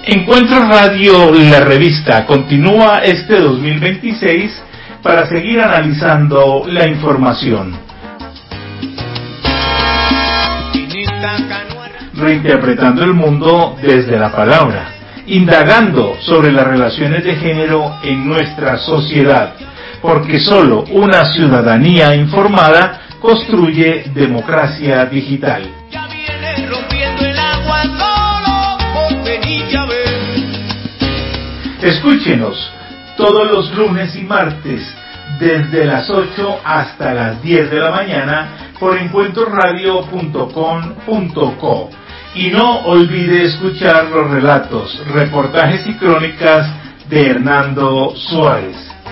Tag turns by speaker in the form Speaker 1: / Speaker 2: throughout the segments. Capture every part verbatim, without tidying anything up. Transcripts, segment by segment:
Speaker 1: Encuentro Radio, la revista, continúa este dos mil veintiséis para seguir analizando la información. Reinterpretando el mundo desde la palabra, indagando sobre las relaciones de género en nuestra sociedad, porque solo una ciudadanía informada construye democracia digital. Escúchenos todos los lunes y martes desde las ocho hasta las diez de la mañana por encuentro radio punto com punto co y no olvide escuchar los relatos, reportajes y crónicas de Hernando Suárez.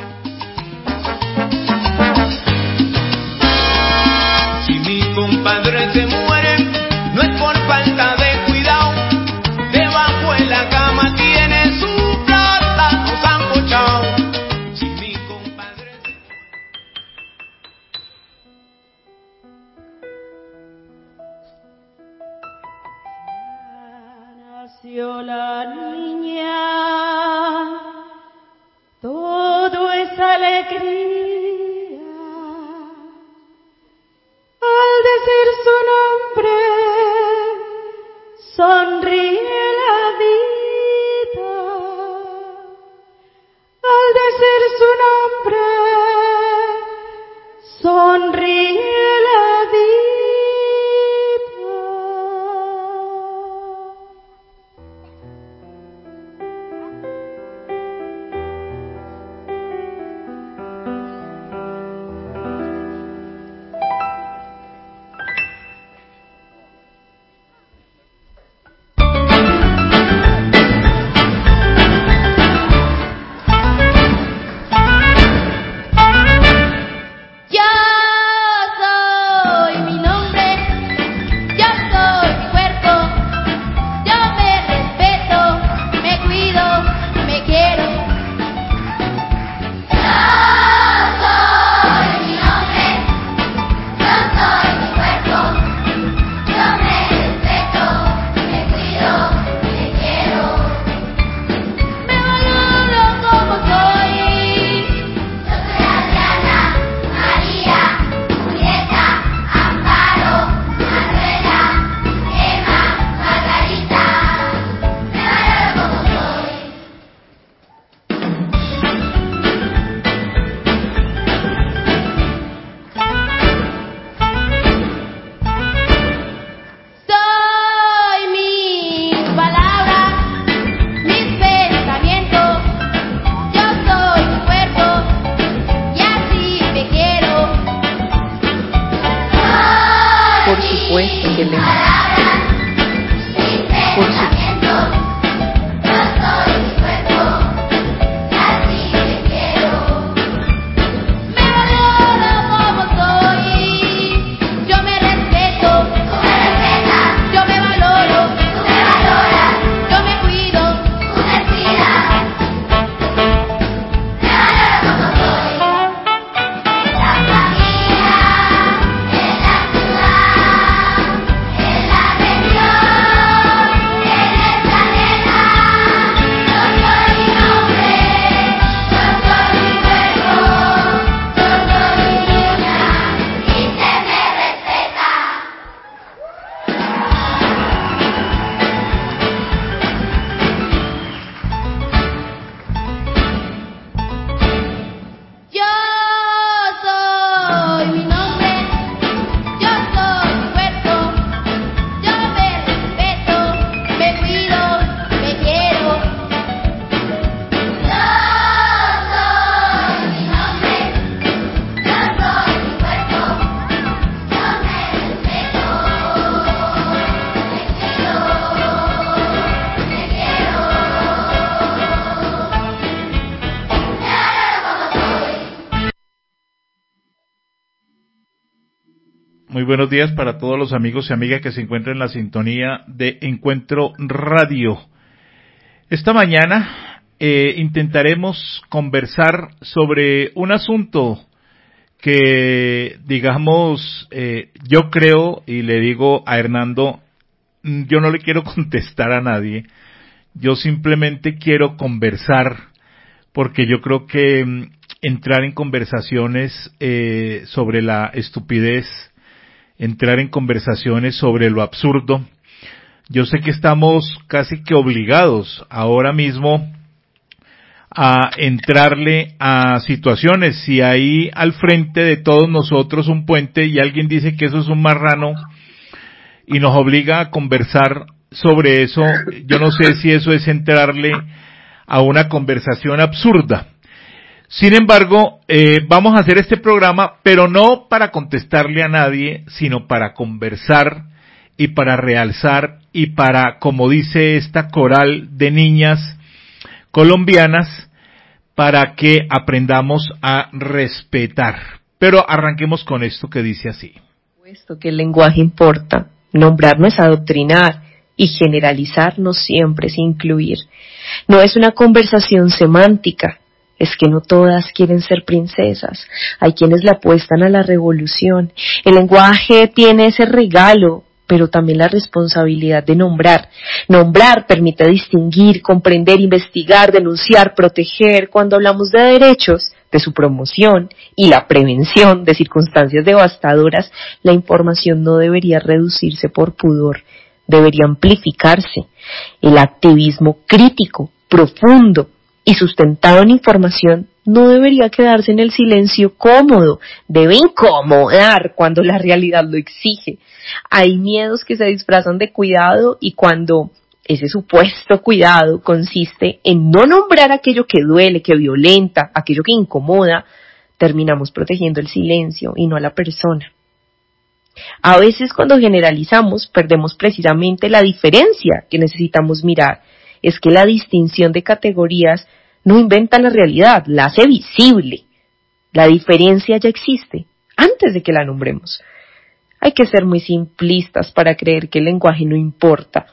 Speaker 2: Si mi compadre se muere, no es por falta de cuidado, debajo de la cama tiene su
Speaker 3: nació la niña, todo es alegría. Al decir su nombre, sonríe la vida. Al decir su nombre, sonríe la vida.
Speaker 1: Muy buenos días para todos los amigos y amigas que se encuentran en la sintonía de Encuentro Radio. Esta mañana eh, intentaremos conversar sobre un asunto que, digamos, eh, yo creo y le digo a Hernando, yo no le quiero contestar a nadie. Yo simplemente quiero conversar, porque yo creo que mm, entrar en conversaciones eh, sobre la estupidez, entrar en conversaciones sobre lo absurdo, yo sé que estamos casi que obligados ahora mismo a entrarle a situaciones. Si hay al frente de todos nosotros un puente y alguien dice que eso es un marrano y nos obliga a conversar sobre eso, yo no sé si eso es entrarle a una conversación absurda. Sin embargo, eh, vamos a hacer este programa, pero no para contestarle a nadie, sino para conversar y para realzar y para, como dice esta coral de niñas colombianas, para que aprendamos a respetar. Pero arranquemos con esto que dice así.
Speaker 4: Puesto que el lenguaje importa, nombrar no es adoctrinar y generalizar no siempre es incluir. No es una conversación semántica, es que no todas quieren ser princesas. Hay quienes le apuestan a la revolución. El lenguaje tiene ese regalo, pero también la responsabilidad de nombrar. Nombrar permite distinguir, comprender, investigar, denunciar, proteger. Cuando hablamos de derechos, de su promoción y la prevención de circunstancias devastadoras, la información no debería reducirse por pudor, debería amplificarse. El activismo crítico, profundo y sustentado en información no debería quedarse en el silencio cómodo, debe incomodar cuando la realidad lo exige. Hay miedos que se disfrazan de cuidado y cuando ese supuesto cuidado consiste en no nombrar aquello que duele, que violenta, aquello que incomoda, terminamos protegiendo el silencio y no a la persona. A veces cuando generalizamos perdemos precisamente la diferencia que necesitamos mirar. Es que la distinción de categorías no inventa la realidad, la hace visible. La diferencia ya existe antes de que la nombremos. Hay que ser muy simplistas para creer que el lenguaje no importa.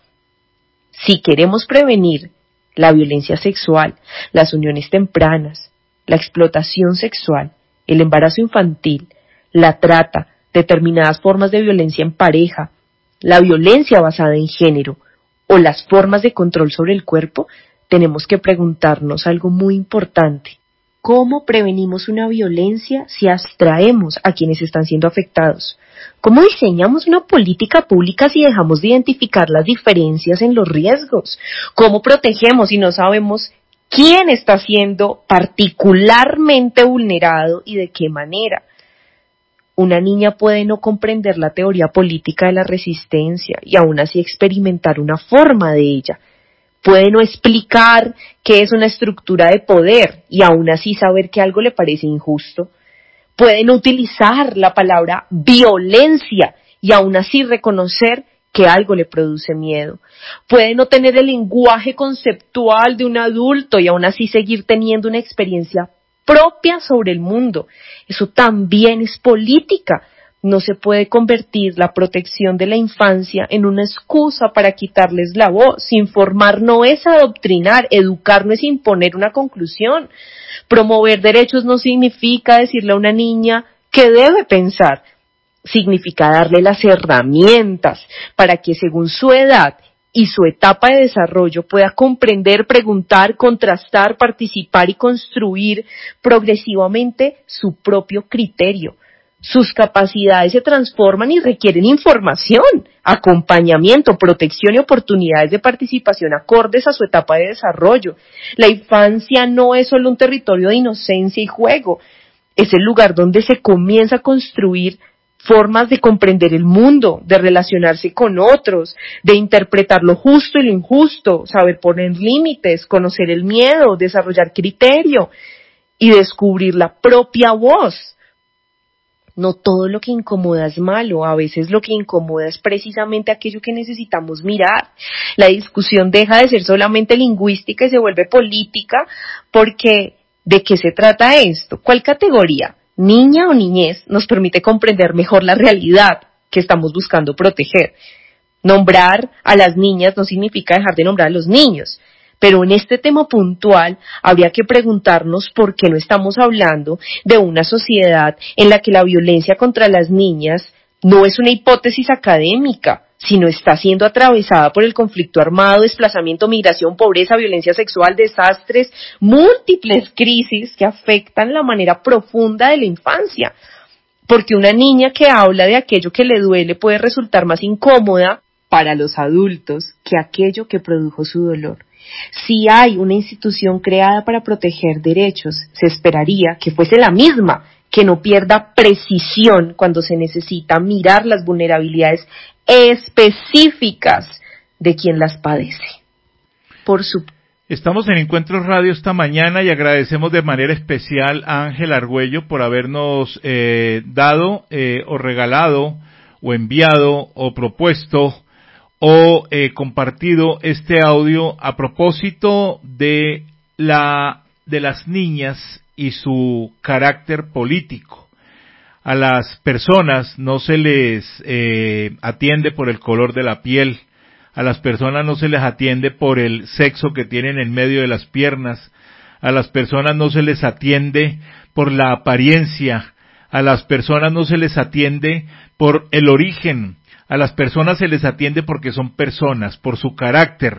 Speaker 4: Si queremos prevenir la violencia sexual, las uniones tempranas, la explotación sexual, el embarazo infantil, la trata, determinadas formas de violencia en pareja, la violencia basada en género o las formas de control sobre el cuerpo, tenemos que preguntarnos algo muy importante. ¿Cómo prevenimos una violencia si abstraemos a quienes están siendo afectados? ¿Cómo diseñamos una política pública si dejamos de identificar las diferencias en los riesgos? ¿Cómo protegemos si no sabemos quién está siendo particularmente vulnerado y de qué manera? Una niña puede no comprender la teoría política de la resistencia y aún así experimentar una forma de ella. Puede no explicar qué es una estructura de poder y aún así saber que algo le parece injusto. Puede no utilizar la palabra violencia y aún así reconocer que algo le produce miedo. Puede no tener el lenguaje conceptual de un adulto y aún así seguir teniendo una experiencia propia sobre el mundo. Eso también es política. No se puede convertir la protección de la infancia en una excusa para quitarles la voz. Informar no es adoctrinar, educar no es imponer una conclusión. Promover derechos no significa decirle a una niña que debe pensar. Significa darle las herramientas para que según su edad y su etapa de desarrollo pueda comprender, preguntar, contrastar, participar y construir progresivamente su propio criterio. Sus capacidades se transforman y requieren información, acompañamiento, protección y oportunidades de participación acordes a su etapa de desarrollo. La infancia no es solo un territorio de inocencia y juego, es el lugar donde se comienza a construir formas de comprender el mundo, de relacionarse con otros, de interpretar lo justo y lo injusto, saber poner límites, conocer el miedo, desarrollar criterio y descubrir la propia voz. No todo lo que incomoda es malo, a veces lo que incomoda es precisamente aquello que necesitamos mirar. La discusión deja de ser solamente lingüística y se vuelve política, porque ¿de qué se trata esto? ¿Cuál categoría, niña o niñez, nos permite comprender mejor la realidad que estamos buscando proteger? Nombrar a las niñas no significa dejar de nombrar a los niños. Pero en este tema puntual habría que preguntarnos por qué no estamos hablando de una sociedad en la que la violencia contra las niñas no es una hipótesis académica, sino está siendo atravesada por el conflicto armado, desplazamiento, migración, pobreza, violencia sexual, desastres, múltiples crisis que afectan la manera profunda de la infancia. Porque una niña que habla de aquello que le duele puede resultar más incómoda para los adultos que aquello que produjo su dolor. Si hay una institución creada para proteger derechos, se esperaría que fuese la misma, que no pierda precisión cuando se necesita mirar las vulnerabilidades específicas de quien las padece. Por su
Speaker 1: Estamos en Encuentros Radio esta mañana y agradecemos de manera especial a Ángela Argüello por habernos eh, dado eh, o regalado o enviado o propuesto o eh, compartido este audio a propósito de la de las niñas y su carácter político. A las personas no se les eh, atiende por el color de la piel, a las personas no se les atiende por el sexo que tienen en medio de las piernas, a las personas no se les atiende por la apariencia, a las personas no se les atiende por el origen, a las personas se les atiende porque son personas, por su carácter.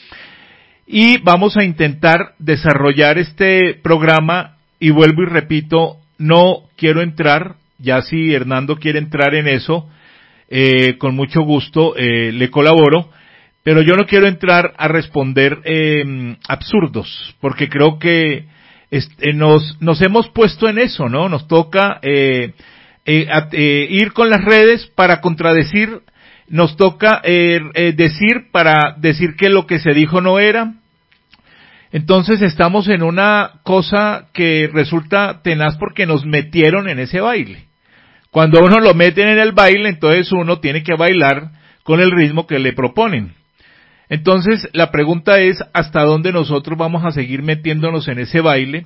Speaker 1: Y vamos a intentar desarrollar este programa y vuelvo y repito, no quiero entrar, ya si Hernando quiere entrar en eso, eh, con mucho gusto eh, le colaboro, pero yo no quiero entrar a responder eh, absurdos, porque creo que este, nos, nos hemos puesto en eso, ¿no? Nos toca eh, eh, a, eh, ir con las redes para contradecir, nos toca eh, eh, decir para decir que lo que se dijo no era. Entonces estamos en una cosa que resulta tenaz porque nos metieron en ese baile. Cuando a uno lo meten en el baile, entonces uno tiene que bailar con el ritmo que le proponen. Entonces la pregunta es hasta dónde nosotros vamos a seguir metiéndonos en ese baile.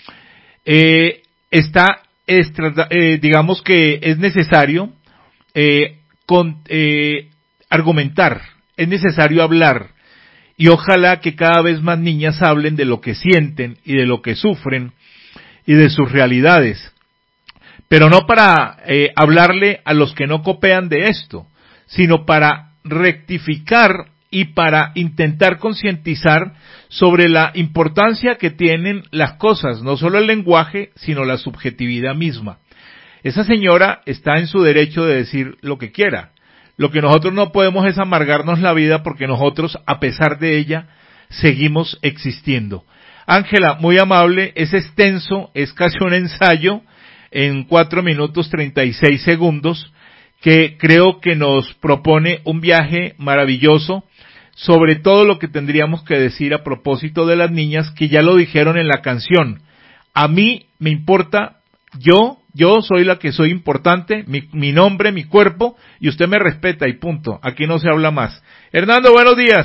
Speaker 1: Eh, está, extra, eh, digamos que es necesario eh, con, eh, argumentar, es necesario hablar. Y ojalá que cada vez más niñas hablen de lo que sienten y de lo que sufren y de sus realidades. Pero no para eh, hablarle a los que no copian de esto, sino para rectificar y para intentar concientizar sobre la importancia que tienen las cosas, no solo el lenguaje, sino la subjetividad misma. Esa señora está en su derecho de decir lo que quiera. Lo que nosotros no podemos es amargarnos la vida porque nosotros, a pesar de ella, seguimos existiendo. Ángela, muy amable, es extenso, es casi un ensayo en cuatro minutos treinta y seis segundos que creo que nos propone un viaje maravilloso sobre todo lo que tendríamos que decir a propósito de las niñas que ya lo dijeron en la canción. A mí me importa, yo Yo soy la que soy importante, mi, mi nombre, mi cuerpo, y usted me respeta y punto. Aquí no se habla más. Hernando, buenos días.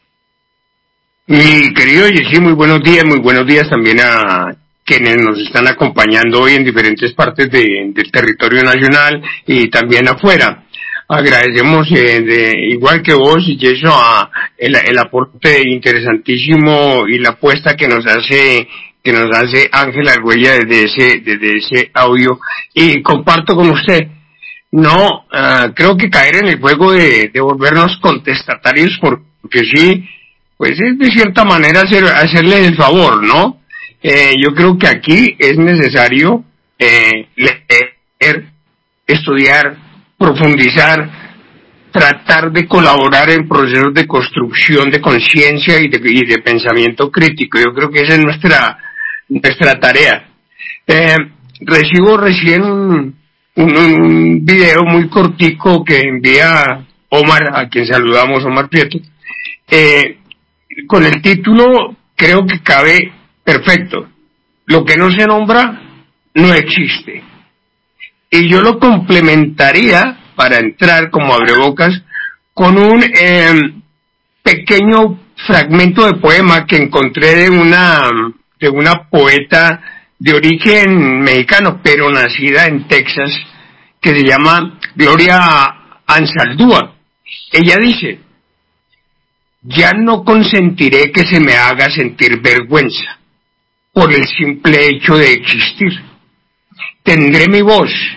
Speaker 5: Mi querido Yesí, muy buenos días, muy buenos días también a quienes nos están acompañando hoy en diferentes partes de, del territorio nacional y también afuera. Agradecemos, eh, de, igual que vos, y eso, a el, el aporte interesantísimo y la apuesta que nos hace que nos hace Ángela Argüello desde ese, desde ese audio, y comparto con usted, no, uh, creo que caer en el juego de, de volvernos contestatarios, porque sí, pues es de cierta manera hacer, hacerle el favor, ¿no? Eh, yo creo que aquí es necesario eh, leer, estudiar, profundizar, tratar de colaborar en procesos de construcción de conciencia y de, y de pensamiento crítico. Yo creo que esa es nuestra nuestra tarea. Eh, recibo recién un, un, un video muy cortico que envía Omar, a quien saludamos, Omar Prieto, eh, con el título, creo que cabe perfecto: lo que no se nombra no existe. Y yo lo complementaría, para entrar como abrebocas, con un eh, pequeño fragmento de poema que encontré de una de una poeta de origen mexicano, pero nacida en Texas, que se llama Gloria Anzaldúa. Ella dice: ya no consentiré que se me haga sentir vergüenza por el simple hecho de existir. Tendré mi voz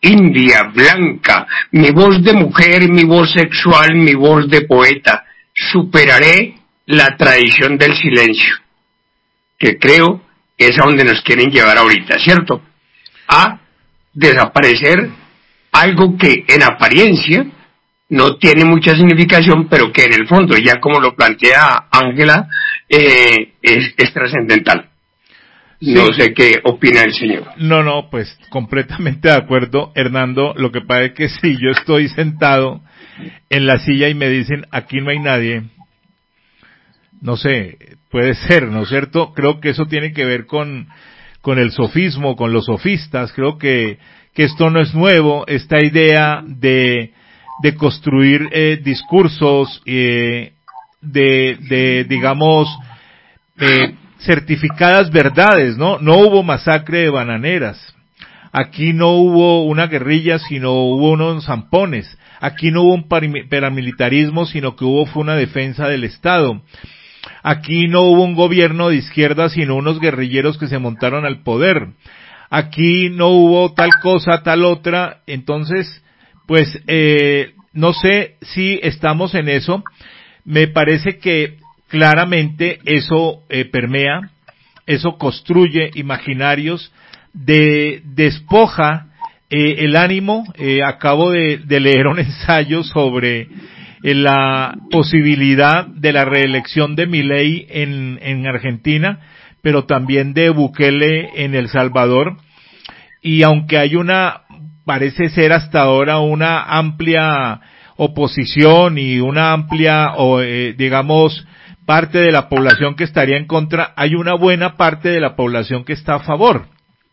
Speaker 5: india, blanca, mi voz de mujer, mi voz sexual, mi voz de poeta. Superaré la tradición del silencio, que creo es a donde nos quieren llevar ahorita, ¿cierto? A desaparecer algo que en apariencia no tiene mucha significación, pero que en el fondo, ya como lo plantea Ángela, eh, es, es trascendental. Sí. No sé qué opina el señor.
Speaker 1: No, no, pues completamente de acuerdo, Hernando. Lo que pasa es que si yo estoy sentado en la silla y me dicen, aquí no hay nadie, no sé, puede ser, ¿no es cierto? Creo que eso tiene que ver con, con el sofismo, con los sofistas. Creo que, que esto no es nuevo, esta idea de, de construir eh, discursos, eh, de, de, digamos, eh, certificadas verdades, ¿no? No hubo masacre de bananeras. Aquí no hubo una guerrilla, sino hubo unos zampones. Aquí no hubo un paramilitarismo, sino que hubo fue una defensa del Estado. Aquí no hubo un gobierno de izquierda, sino unos guerrilleros que se montaron al poder. Aquí no hubo tal cosa, tal otra. Entonces, pues, eh, no sé si estamos en eso. Me parece que claramente eso eh, permea, eso construye imaginarios, de despoja eh, el ánimo. Eh, acabo de, de leer un ensayo sobre eh, la posibilidad de la reelección de Milei en, en Argentina, pero también de Bukele en El Salvador, y aunque hay una, parece ser hasta ahora una amplia oposición y una amplia, o, eh, digamos, parte de la población que estaría en contra, hay una buena parte de la población que está a favor.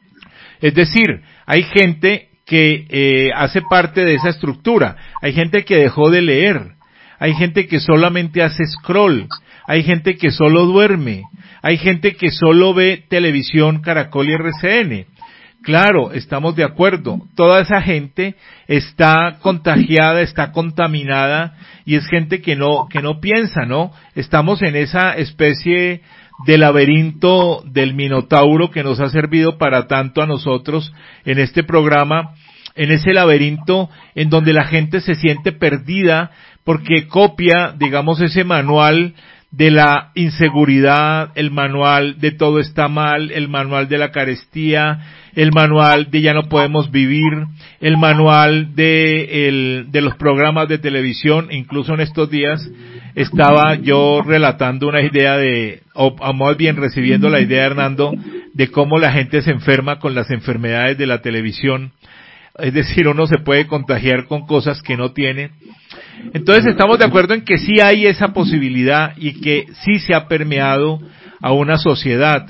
Speaker 1: Es decir, hay gente que eh, hace parte de esa estructura, hay gente que dejó de leer, hay gente que solamente hace scroll, hay gente que solo duerme, hay gente que solo ve televisión, Caracol y R C N. Claro, estamos de acuerdo, toda esa gente está contagiada, está contaminada, y es gente que no, que no piensa, ¿no? Estamos en esa especie de laberinto del Minotauro que nos ha servido para tanto a nosotros en este programa, en ese laberinto en donde la gente se siente perdida porque copia, digamos, ese manual de la inseguridad, el manual de todo está mal, el manual de la carestía, el manual de ya no podemos vivir, el manual de el, de los programas de televisión. Incluso en estos días estaba yo relatando una idea de, o, o más bien recibiendo la idea, Hernando, de cómo la gente se enferma con las enfermedades de la televisión. Es decir, uno se puede contagiar con cosas que no tiene. Entonces estamos de acuerdo en que sí hay esa posibilidad y que sí se ha permeado a una sociedad.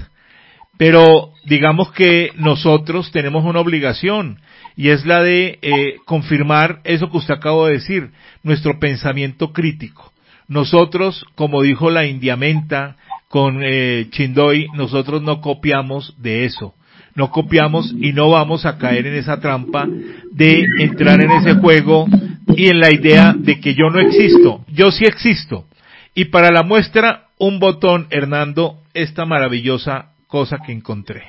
Speaker 1: Pero digamos que nosotros tenemos una obligación, y es la de eh, confirmar eso que usted acabó de decir, nuestro pensamiento crítico. Nosotros, como dijo la indiamenta con eh, Chindoy, nosotros no copiamos de eso. No copiamos y no vamos a caer en esa trampa de entrar en ese juego y en la idea de que yo no existo. Yo sí existo. Y para la muestra, un botón, Hernando, esta maravillosa cosa que encontré.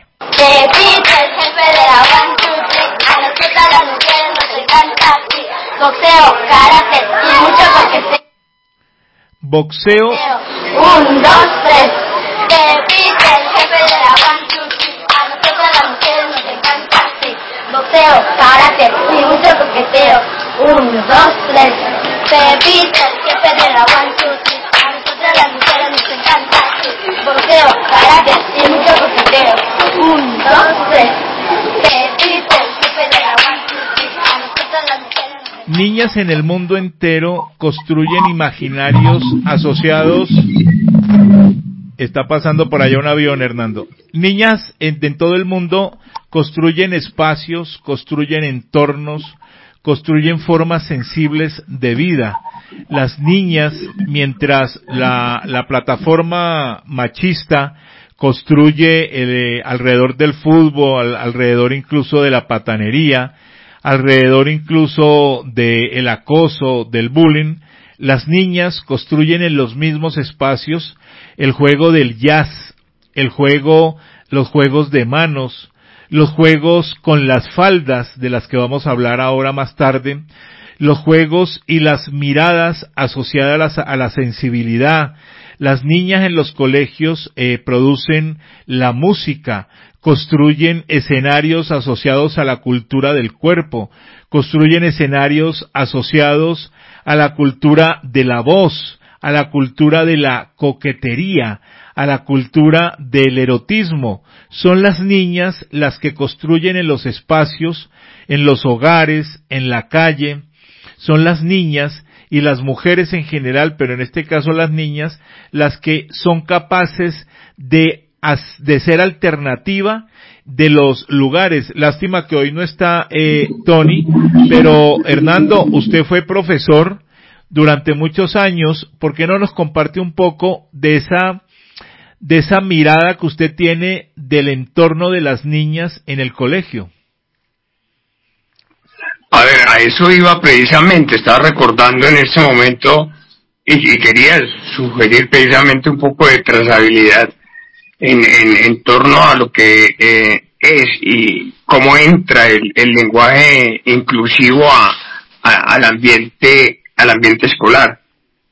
Speaker 6: Boxeo, karate y mucho boxeo.
Speaker 1: Boxeo.
Speaker 6: Un, dos, tres. Pepito, el jefe de la one, two, three. A nosotras las mujeres nos encanta, sí. Boxeo, karate y mucho coqueteo. Un, dos, tres. Pepito, el jefe de la one, two, three. A nosotras las mujeres nos encanta, sí. Boxeo, karate y mucho coqueteo. Un, dos, tres. Pepito, el jefe de la one, two, three. A nosotras las mujeres.
Speaker 1: Niñas en el mundo entero construyen imaginarios asociados. Está pasando por allá un avión, Hernando. Niñas en, en todo el mundo construyen espacios, construyen entornos, construyen formas sensibles de vida. Las niñas, mientras la, la plataforma machista construye el, alrededor del fútbol, al, alrededor incluso de la patanería, alrededor incluso del acoso, del bullying, las niñas construyen en los mismos espacios el juego del jazz, el juego, los juegos de manos, los juegos con las faldas, de las que vamos a hablar ahora más tarde, los juegos y las miradas asociadas a la, a la sensibilidad. Las niñas en los colegios eh, producen la música, construyen escenarios asociados a la cultura del cuerpo, construyen escenarios asociados a la cultura de la voz, a la cultura de la coquetería, a la cultura del erotismo. Son las niñas las que construyen en los espacios, en los hogares, en la calle. Son las niñas y las mujeres en general, pero en este caso las niñas, las que son capaces de, de ser alternativa de los lugares. Lástima que hoy no está eh, Tony, pero Hernando, usted fue profesor durante muchos años. ¿Por qué no nos comparte un poco de esa, de esa mirada que usted tiene del entorno de las niñas en el colegio?
Speaker 5: A ver, a eso iba precisamente, estaba recordando en este momento y, y quería sugerir precisamente un poco de trazabilidad en, en, en torno a lo que eh, es y cómo entra el, el lenguaje inclusivo a, a, al ambiente, al ambiente escolar.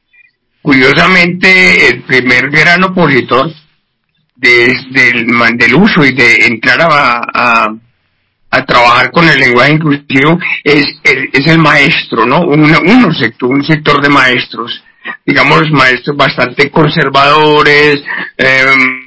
Speaker 5: Curiosamente, el primer gran opositor de, del, del uso y de entrar a, a a trabajar con el lenguaje inclusivo es, es, es el maestro, ¿no? Un, un sector, un sector de maestros, digamos maestros bastante conservadores, eh,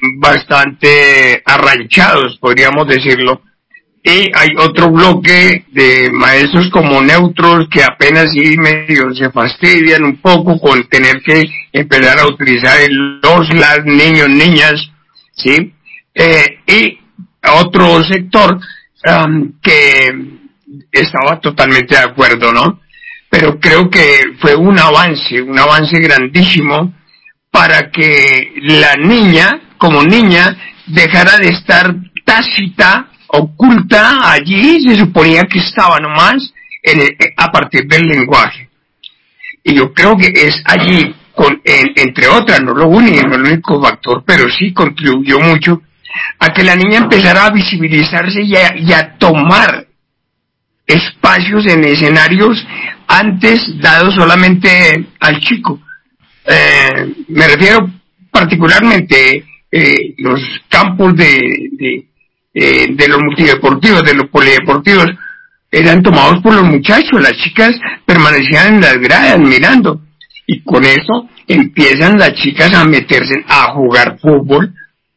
Speaker 5: bastante arranchados, podríamos decirlo. Y hay otro bloque de maestros como neutros que apenas sí medio se fastidian un poco con tener que empezar a utilizar el los, las, niños, niñas, ¿sí? Eh, y otro sector Um, que estaba totalmente de acuerdo, ¿no? Pero creo que fue un avance, un avance grandísimo para que la niña, como niña, dejara de estar tácita, oculta allí, se suponía que estaba nomás en el, a partir del lenguaje. Y yo creo que es allí, con, en, entre otras, no lo único, no el único factor, pero sí contribuyó mucho a que la niña empezara a visibilizarse y a, y a tomar espacios en escenarios antes dados solamente al chico. Eh, me refiero particularmente eh, los campos de, de, eh, de los multideportivos, de los polideportivos, eran tomados por los muchachos, las chicas permanecían en las gradas mirando, y con eso empiezan las chicas a meterse a jugar fútbol,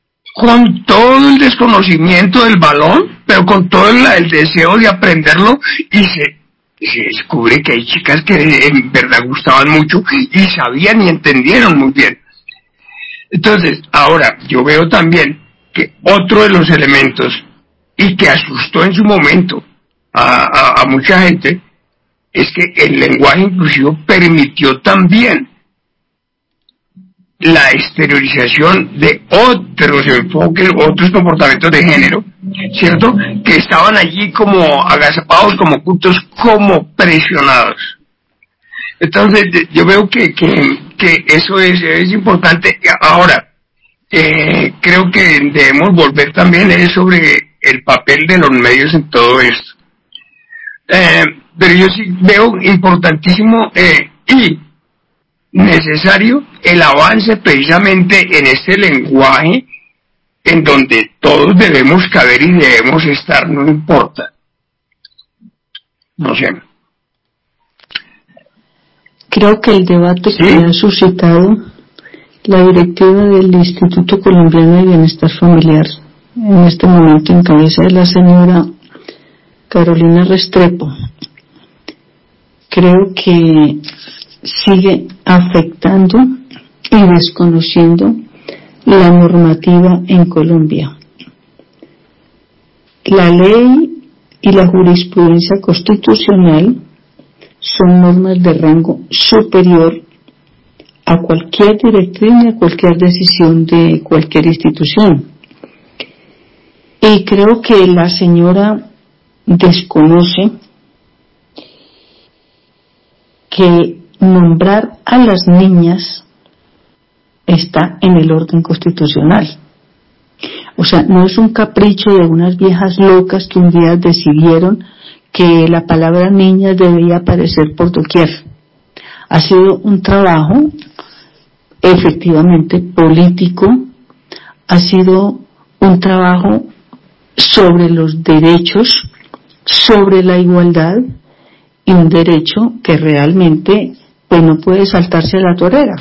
Speaker 5: con todo el desconocimiento del balón, pero con todo el, el deseo de aprenderlo, y se, se descubre que hay chicas que en verdad gustaban mucho y sabían y entendieron muy bien. Entonces, ahora, yo veo también que otro de los elementos, y que asustó en su momento a, a, a mucha gente, es que el lenguaje inclusivo permitió también la exteriorización de otros enfoques, otros comportamientos de género, ¿cierto? Que estaban allí como agazapados, como ocultos, como presionados. Entonces, yo veo que, que, que eso es, es importante. Ahora, eh, creo que debemos volver también eh, sobre el papel de los medios en todo esto. Eh, pero yo sí veo importantísimo eh, y necesario el avance precisamente en este lenguaje en donde todos debemos caber y debemos estar, no importa. No sé.
Speaker 7: Creo que el debate ¿Sí? que ha suscitado la directiva del Instituto Colombiano de Bienestar Familiar, en este momento en cabeza de la señora Carolina Restrepo, creo que sigue afectando y desconociendo la normativa en Colombia. La ley y la jurisprudencia constitucional son normas de rango superior a cualquier directriz y a cualquier decisión de cualquier institución. Y creo que la señora desconoce que nombrar a las niñas está en el orden constitucional. O sea, no es un capricho de unas viejas locas que un día decidieron que la palabra niña debía aparecer por doquier. Ha sido un trabajo efectivamente político, ha sido un trabajo sobre los derechos, sobre la igualdad, y un derecho que realmente pues no puede saltarse a la torera.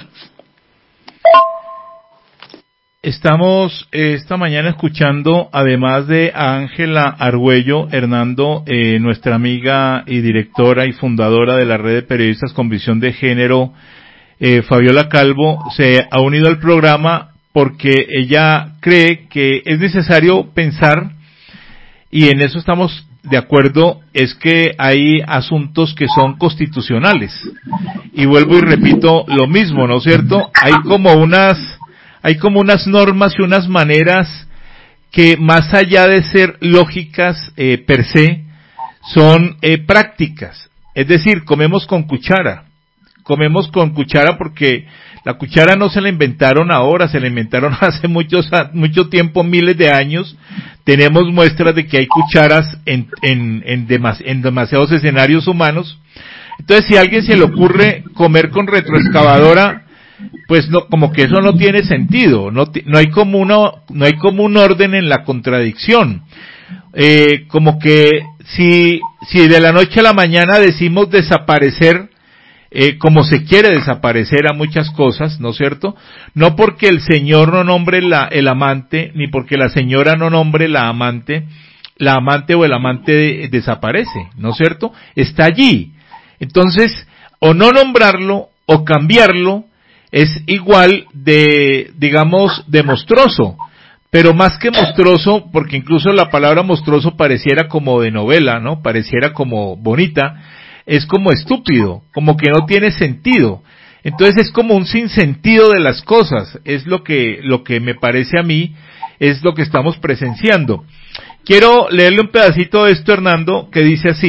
Speaker 1: Estamos eh, esta mañana escuchando, además de a Ángela Argüello, Hernando, eh, nuestra amiga y directora y fundadora de la red de periodistas con visión de género, eh, Fabiola Calvo, se ha unido al programa porque ella cree que es necesario pensar, y en eso estamos de acuerdo, es que hay asuntos que son constitucionales. Y vuelvo y repito lo mismo, ¿no es cierto? Hay como unas, hay como unas normas y unas maneras que, más allá de ser lógicas eh, per se, son eh, prácticas. Es decir, comemos con cuchara. Comemos con cuchara porque la cuchara no se la inventaron ahora, se la inventaron hace muchos, mucho tiempo, miles de años. Tenemos muestras de que hay cucharas en, en, en, demas, en demasiados escenarios humanos. Entonces, si a alguien se le ocurre comer con retroexcavadora, pues no, como que eso no tiene sentido. No, no hay como uno, no hay como un orden en la contradicción. Eh, como que si, si de la noche a la mañana decimos desaparecer, Eh, como se quiere desaparecer a muchas cosas, ¿no es cierto? No porque el señor no nombre la, el amante, ni porque la señora no nombre la amante, la amante o el amante de, desaparece, ¿no es cierto? Está allí. Entonces, o no nombrarlo, o cambiarlo, es igual de, digamos, de monstruoso. Pero más que monstruoso, porque incluso la palabra monstruoso pareciera como de novela, ¿no? Pareciera como bonita, es como estúpido, como que no tiene sentido. Entonces es como un sinsentido de las cosas, es lo que, lo que me parece a mí, es lo que estamos presenciando. Quiero leerle un pedacito de esto, Hernando, que dice así: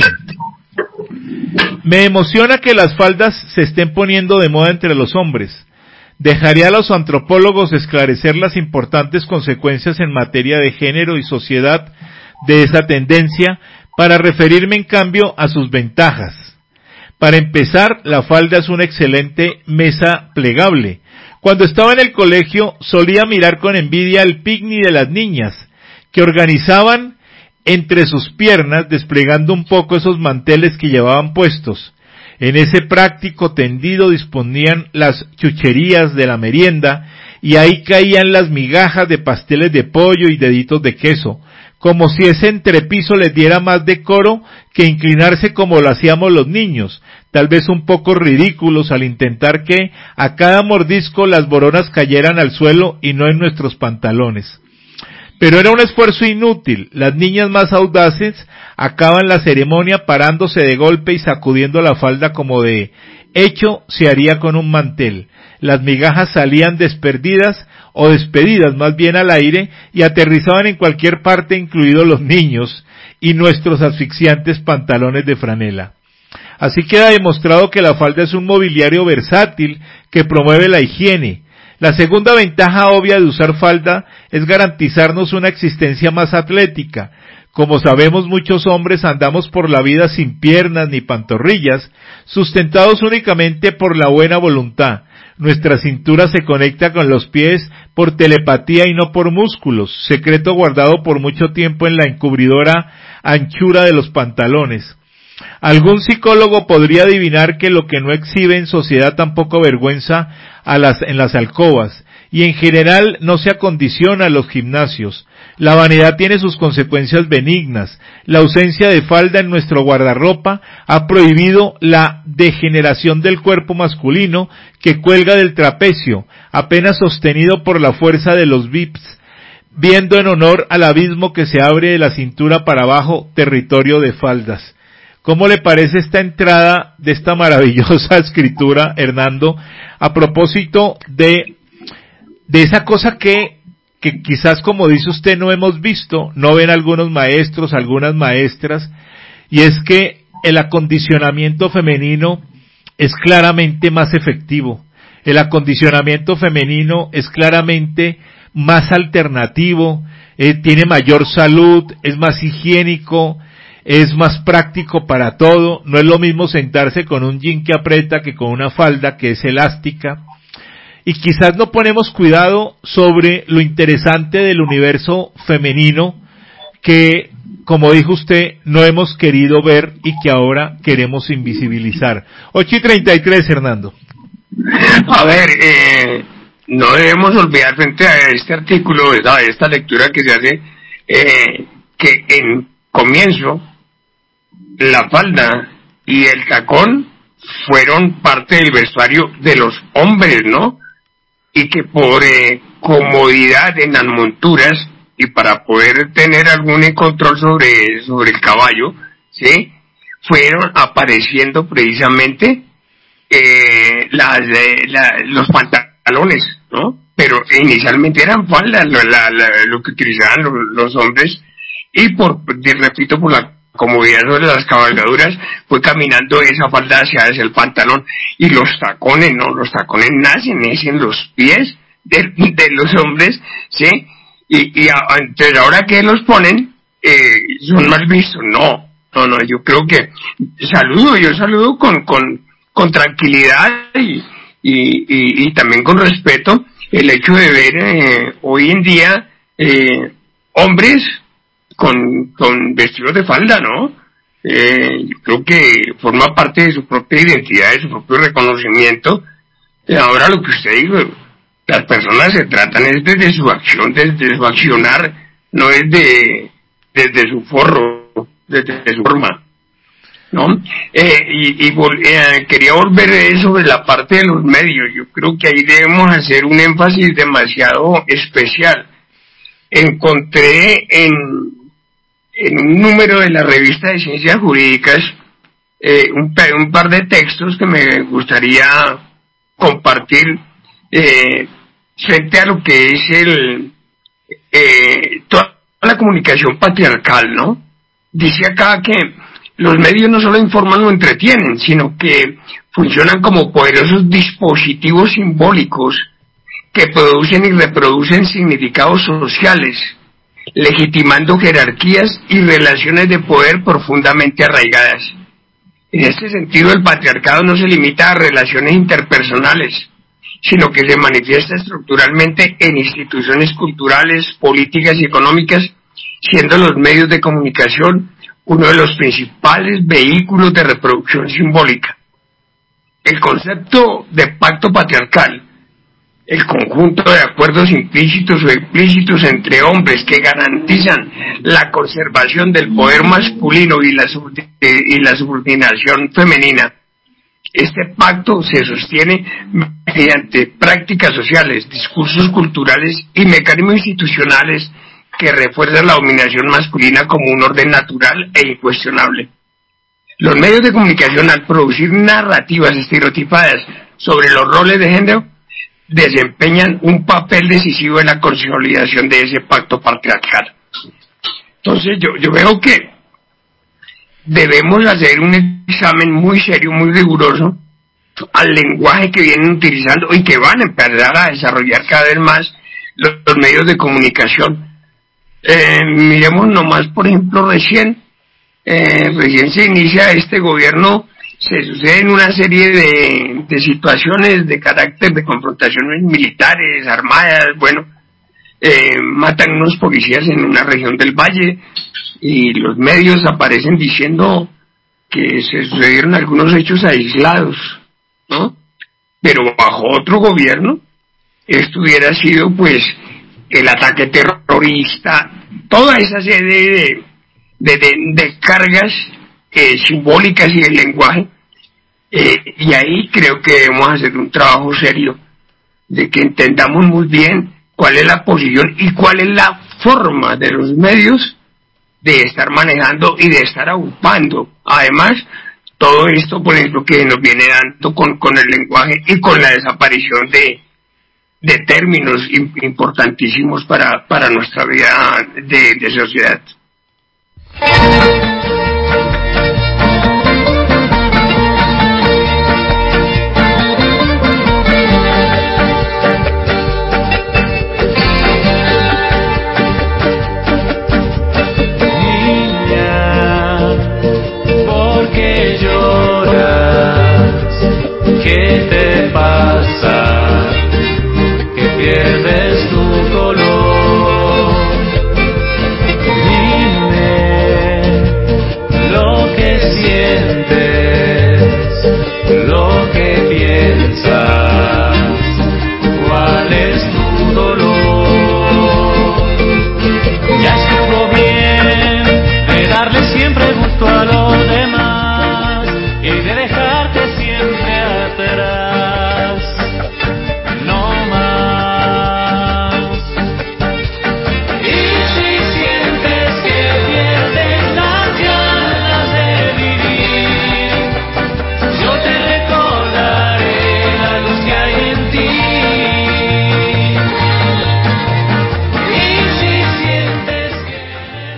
Speaker 1: me emociona que las faldas se estén poniendo de moda entre los hombres. Dejaré a los antropólogos esclarecer las importantes consecuencias en materia de género y sociedad de esa tendencia, para referirme en cambio a sus ventajas. Para empezar, la falda es una excelente mesa plegable. Cuando estaba en el colegio solía mirar con envidia el picnic de las niñas, que organizaban entre sus piernas desplegando un poco esos manteles que llevaban puestos. En ese práctico tendido disponían las chucherías de la merienda, y ahí caían las migajas de pasteles de pollo y deditos de queso, como si ese entrepiso les diera más decoro que inclinarse como lo hacíamos los niños, tal vez un poco ridículos al intentar que a cada mordisco las boronas cayeran al suelo y no en nuestros pantalones. Pero era un esfuerzo inútil. Las niñas más audaces acaban la ceremonia parándose de golpe y sacudiendo la falda como de hecho se haría con un mantel. Las migajas salían desperdidas o despedidas más bien al aire y aterrizaban en cualquier parte, incluidos los niños y nuestros asfixiantes pantalones de franela. Así queda demostrado que la falda es un mobiliario versátil que promueve la higiene. La segunda ventaja obvia de usar falda es garantizarnos una existencia más atlética. Como sabemos, muchos hombres andamos por la vida sin piernas ni pantorrillas, sustentados únicamente por la buena voluntad. Nuestra cintura se conecta con los pies por telepatía y no por músculos, secreto guardado por mucho tiempo en la encubridora anchura de los pantalones. Algún psicólogo podría adivinar que lo que no exhibe en sociedad tampoco avergüenza a las, en las alcobas, y en general no se acondiciona a los gimnasios. La vanidad tiene sus consecuencias benignas. La ausencia de falda en nuestro guardarropa ha prohibido la degeneración del cuerpo masculino que cuelga del trapecio, apenas sostenido por la fuerza de los bips, viendo en honor al abismo que se abre de la cintura para abajo, territorio de faldas. ¿Cómo le parece esta entrada de esta maravillosa escritura, Hernando, a propósito de, de esa cosa que, que quizás, como dice usted, no hemos visto, no ven algunos maestros, algunas maestras, y es que el acondicionamiento femenino es claramente más efectivo. El acondicionamiento femenino es claramente más alternativo, eh, tiene mayor salud, es más higiénico, es más práctico para todo. No es lo mismo sentarse con un jean que aprieta que con una falda que es elástica. Y quizás no ponemos cuidado sobre lo interesante del universo femenino que, como dijo usted, no hemos querido ver y que ahora queremos invisibilizar. ocho y treinta y tres, Hernando.
Speaker 5: A ver, eh, no debemos olvidar frente a este artículo, a esta lectura que se hace, eh, que en comienzo la falda y el tacón fueron parte del vestuario de los hombres, ¿no? Y que por eh, comodidad en las monturas y para poder tener algún control sobre, sobre el caballo, ¿sí? Fueron apareciendo precisamente eh, las, eh, la, los pantalones, ¿no? Pero inicialmente eran faldas, la, la, la, lo que utilizaban los, los hombres, y por, repito, por la comodidad sobre las cabalgaduras, fue caminando esa falda hacia, hacia el pantalón, y los tacones, no, los tacones nacen, es en los pies de, de los hombres, ¿sí? Y, y a, entonces ahora que los ponen, eh, son mal vistos, no, no, no, yo creo que saludo, yo saludo con, con, con tranquilidad y, y, y, y también con respeto el hecho de ver eh, hoy en día eh, hombres con, con vestidos de falda, ¿no? Eh, yo creo que forma parte de su propia identidad, de su propio reconocimiento. Y ahora lo que usted dijo, las personas se tratan es desde su acción, desde su accionar, no es de, desde su forro, desde su forma, ¿no? Eh, y, y vol- eh, quería volver sobre la parte de los medios. Yo creo que ahí debemos hacer un énfasis demasiado especial. Encontré en en un número de la revista de Ciencias Jurídicas eh, un, un par de textos que me gustaría compartir eh, frente a lo que es el eh, toda la comunicación patriarcal, ¿no? Dice acá que los medios no solo informan o entretienen, sino que funcionan como poderosos dispositivos simbólicos que producen y reproducen significados sociales, legitimando jerarquías y relaciones de poder profundamente arraigadas. En este sentido, el patriarcado no se limita a relaciones interpersonales, sino que se manifiesta estructuralmente en instituciones culturales, políticas y económicas, siendo los medios de comunicación uno de los principales vehículos de reproducción simbólica. El concepto de pacto patriarcal, el conjunto de acuerdos implícitos o explícitos entre hombres que garantizan la conservación del poder masculino y la, y la subordinación femenina. Este pacto se sostiene mediante prácticas sociales, discursos culturales y mecanismos institucionales que refuerzan la dominación masculina como un orden natural e incuestionable. Los medios de comunicación, al producir narrativas estereotipadas sobre los roles de género, desempeñan un papel decisivo en la consolidación de ese pacto patriarcal. Entonces yo, yo veo que debemos hacer un examen muy serio, muy riguroso al lenguaje que vienen utilizando y que van a empezar a desarrollar cada vez más los, los medios de comunicación. Eh, miremos nomás, por ejemplo, recién, eh, recién se inicia este gobierno. Se suceden una serie de, de situaciones de carácter de confrontaciones militares, armadas, bueno, eh, matan unos policías en una región del valle y los medios aparecen diciendo que se sucedieron algunos hechos aislados, ¿no? Pero bajo otro gobierno, esto hubiera sido pues el ataque terrorista, toda esa serie de, de, de, de cargas eh, simbólicas y el lenguaje. Eh, y ahí creo que debemos hacer un trabajo serio de que entendamos muy bien cuál es la posición y cuál es la forma de los medios de estar manejando y de estar agrupando. Además, todo esto, por ejemplo, que nos viene dando con, con el lenguaje y con la desaparición de, de términos importantísimos para, para nuestra vida de, de sociedad.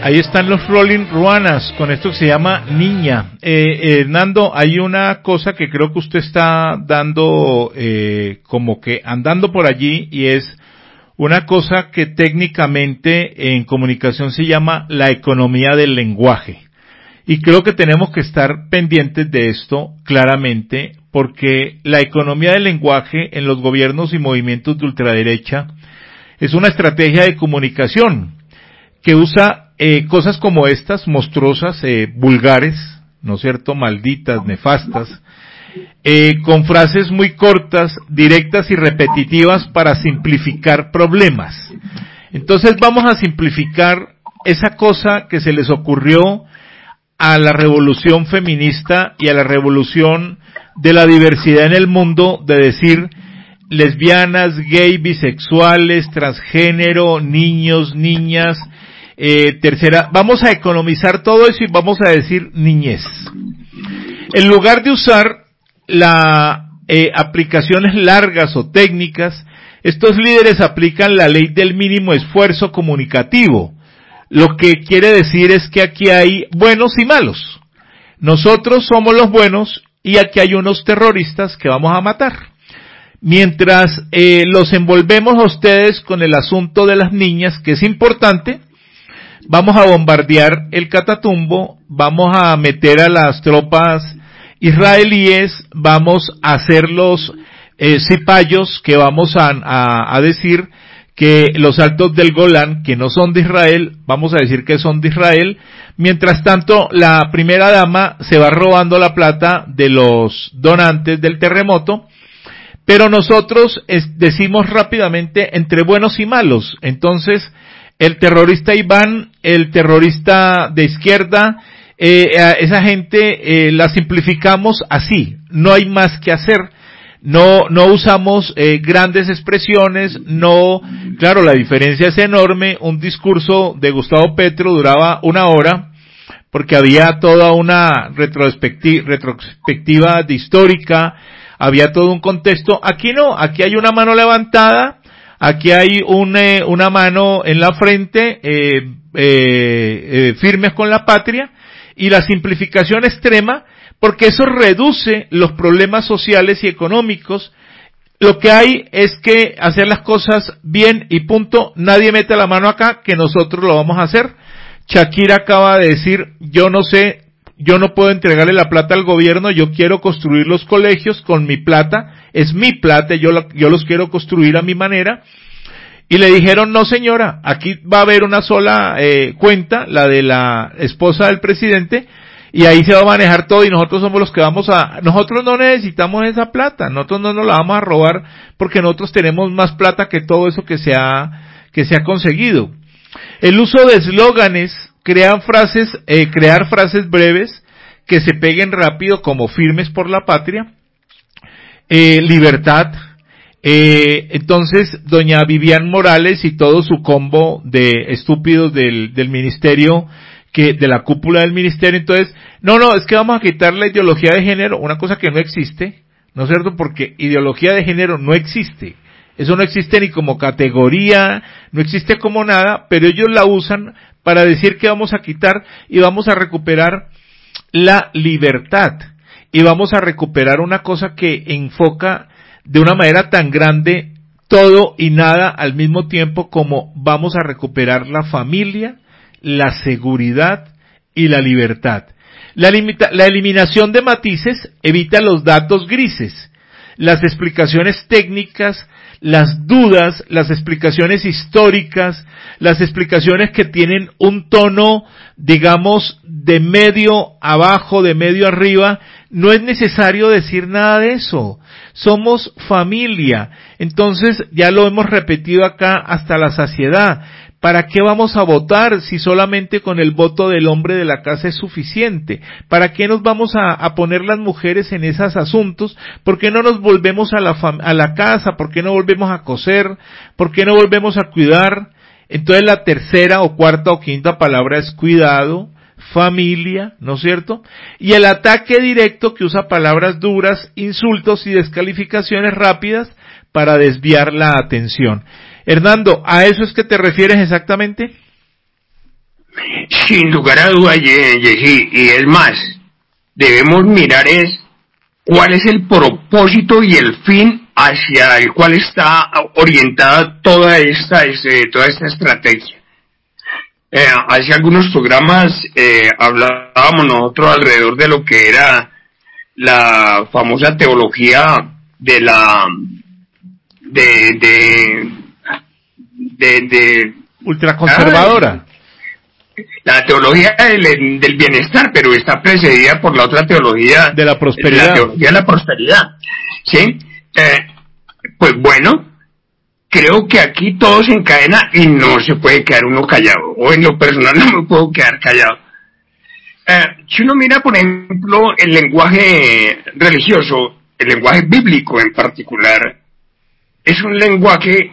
Speaker 1: Ahí están los Rolling Ruanas con esto que se llama Niña. Eh, Hernando, hay una cosa que creo que usted está dando eh, como que andando por allí, y es una cosa que técnicamente en comunicación se llama la economía del lenguaje. Y creo que tenemos que estar pendientes de esto claramente, porque la economía del lenguaje en los gobiernos y movimientos de ultraderecha es una estrategia de comunicación que usa eh, cosas como estas, monstruosas, eh, vulgares, ¿no es cierto?, malditas, nefastas, eh, con frases muy cortas, directas y repetitivas para simplificar problemas. Entonces vamos a simplificar esa cosa que se les ocurrió a la revolución feminista y a la revolución de la diversidad en el mundo, de decir lesbianas, gay, bisexuales, transgénero, niños, niñas, eh, tercera, vamos a economizar todo eso y vamos a decir niñez. En lugar de usar la eh, aplicaciones largas o técnicas, estos líderes aplican la ley del mínimo esfuerzo comunicativo. Lo que quiere decir es que aquí hay buenos y malos. Nosotros somos los buenos y aquí hay unos terroristas que vamos a matar. Mientras eh, los envolvemos a ustedes con el asunto de las niñas, que es importante, vamos a bombardear el Catatumbo, vamos a meter a las tropas israelíes, vamos a hacer los eh, cipayos, que vamos a, a, a decir que los altos del Golán, que no son de Israel, vamos a decir que son de Israel. Mientras tanto, la primera dama se va robando la plata de los donantes del terremoto, pero nosotros es, decimos rápidamente entre buenos y malos. Entonces, el terrorista Iván, el terrorista de izquierda, eh, esa gente eh, la simplificamos así, no hay más que hacer. No, no usamos eh, grandes expresiones, no, claro, la diferencia es enorme. Un discurso de Gustavo Petro duraba una hora, porque había toda una retrospectiva, retrospectiva de histórica, había todo un contexto. Aquí no, aquí hay una mano levantada, aquí hay un, eh, una mano en la frente, eh, eh, eh, firmes con la patria, y la simplificación extrema, porque eso reduce los problemas sociales y económicos. Lo que hay es que hacer las cosas bien y punto. Nadie mete la mano acá, que nosotros lo vamos a hacer. Shakira acaba de decir, yo no sé, yo no puedo entregarle la plata al gobierno, yo quiero construir los colegios con mi plata, es mi plata, yo, la, yo los quiero construir a mi manera. Y le dijeron, no señora, aquí va a haber una sola eh, cuenta, la de la esposa del presidente, y ahí se va a manejar todo, y nosotros somos los que vamos a, nosotros no necesitamos esa plata, nosotros no nos la vamos a robar, porque nosotros tenemos más plata que todo eso que se ha, que se ha conseguido. El uso de eslóganes, crear frases, eh, crear frases breves, que se peguen rápido, como firmes por la patria, eh, libertad. Eh, entonces, doña Vivian Morales y todo su combo de estúpidos del, del ministerio, que, de la cúpula del ministerio, entonces, no, no, es que vamos a quitar la ideología de género, una cosa que no existe, ¿no es cierto? Porque ideología de género no existe. Eso no existe ni como categoría, no existe como nada, pero ellos la usan para decir que vamos a quitar y vamos a recuperar la libertad. Y vamos a recuperar una cosa que enfoca de una manera tan grande todo y nada al mismo tiempo, como vamos a recuperar la familia, la seguridad y la libertad. La, limita, la eliminación de matices evita los datos grises, las explicaciones técnicas, las dudas, las explicaciones históricas, las explicaciones que tienen un tono, digamos, de medio abajo, de medio arriba. No es necesario decir nada de eso. Somos familia. Entonces, ya lo hemos repetido acá hasta la saciedad. ¿Para qué vamos a votar si solamente con el voto del hombre de la casa es suficiente? ¿Para qué nos vamos a, a poner las mujeres en esos asuntos? ¿Por qué no nos volvemos a la, fam- a la casa? ¿Por qué no volvemos a coser? ¿Por qué no volvemos a cuidar? Entonces la tercera o cuarta o quinta palabra es cuidado, familia, ¿no es cierto? Y el ataque directo, que usa palabras duras, insultos y descalificaciones rápidas para desviar la atención. Hernando, ¿a eso es que te refieres exactamente?
Speaker 5: Sin lugar a dudas, Jessy, y es más, debemos mirar es cuál es el propósito y el fin hacia el cual está orientada toda esta, este, toda esta estrategia. Eh, hace algunos programas eh, hablábamos nosotros alrededor de lo que era la famosa teología de la de de de, de
Speaker 1: ultraconservadora.
Speaker 5: La teología del, del bienestar, pero está precedida por la otra teología
Speaker 1: de la prosperidad.
Speaker 5: La teología de la prosperidad, ¿sí? Eh, pues bueno, creo que aquí todo se encadena y no se puede quedar uno callado. O en lo personal no me puedo quedar callado. Eh, si uno mira, por ejemplo, el lenguaje religioso, el lenguaje bíblico en particular, es un lenguaje,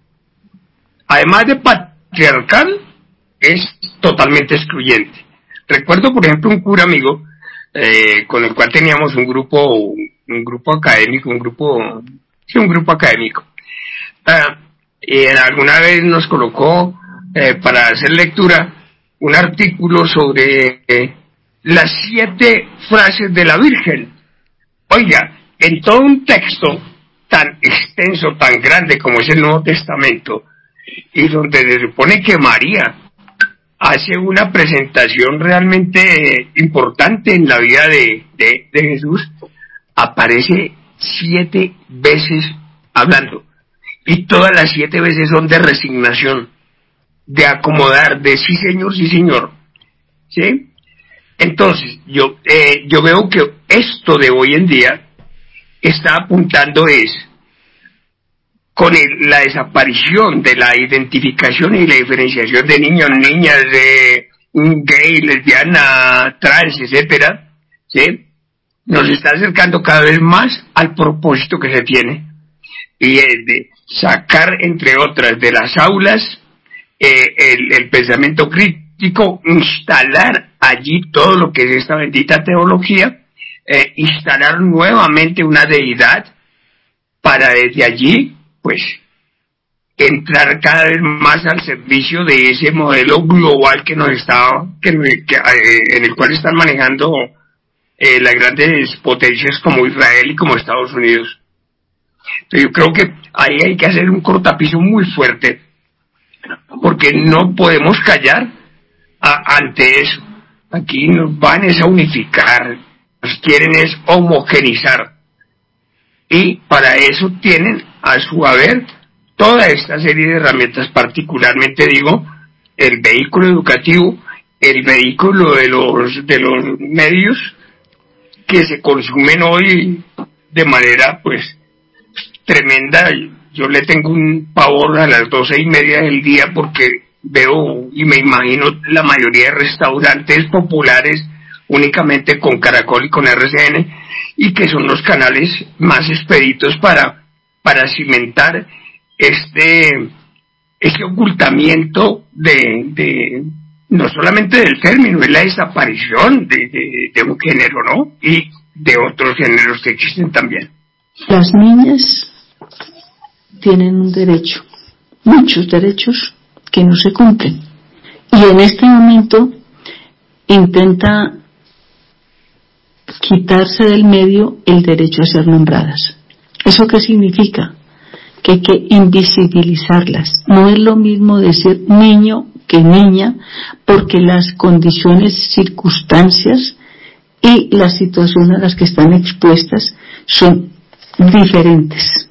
Speaker 5: además de patriarcal, es totalmente excluyente. Recuerdo, por ejemplo, un cura amigo eh, con el cual teníamos un grupo, un grupo académico, un grupo, sí, un grupo académico. Uh, y alguna vez nos colocó eh, para hacer lectura un artículo sobre eh, las siete frases de la Virgen. Oiga, en todo un texto tan extenso, tan grande como es el Nuevo Testamento, y donde se supone que María hace una presentación realmente importante en la vida de, de, de Jesús, aparece siete veces hablando, y todas las siete veces son de resignación, de acomodar, de sí señor, sí señor, ¿sí? Entonces, yo, eh, yo veo que esto de hoy en día está apuntando es con el, la desaparición de la identificación y la diferenciación de niños, niñas, de gay, lesbiana, trans, etcétera, ¿sí? Nos está acercando cada vez más al propósito que se tiene, y es de sacar, entre otras, de las aulas eh, el, el pensamiento crítico, instalar allí todo lo que es esta bendita teología, eh, instalar nuevamente una deidad para desde allí pues entrar cada vez más al servicio de ese modelo global que nos está que, que eh, en el cual están manejando eh, las grandes potencias como Israel y como Estados Unidos. Entonces yo creo que ahí hay que hacer un cortapiso muy fuerte, porque no podemos callar a, ante eso. Aquí nos van es a unificar, nos quieren es homogenizar, y para eso tienen a su haber toda esta serie de herramientas, particularmente digo el vehículo educativo, el vehículo de los de los medios que se consumen hoy de manera pues tremenda. Yo le tengo un pavor a las doce y media del día porque veo y me imagino la mayoría de restaurantes populares únicamente con Caracol y con R C N, y que son los canales más expeditos para para cimentar este este ocultamiento de, de no solamente del término, es la desaparición de, de, de un género, ¿no? Y de otros géneros que existen también.
Speaker 7: Las niñas tienen un derecho, muchos derechos que no se cumplen, y en este momento intenta quitarse del medio el derecho a ser nombradas. ¿Eso qué significa? Que hay que invisibilizarlas. No es lo mismo decir niño que niña, porque las condiciones, circunstancias y la situación a las que están expuestas son diferentes.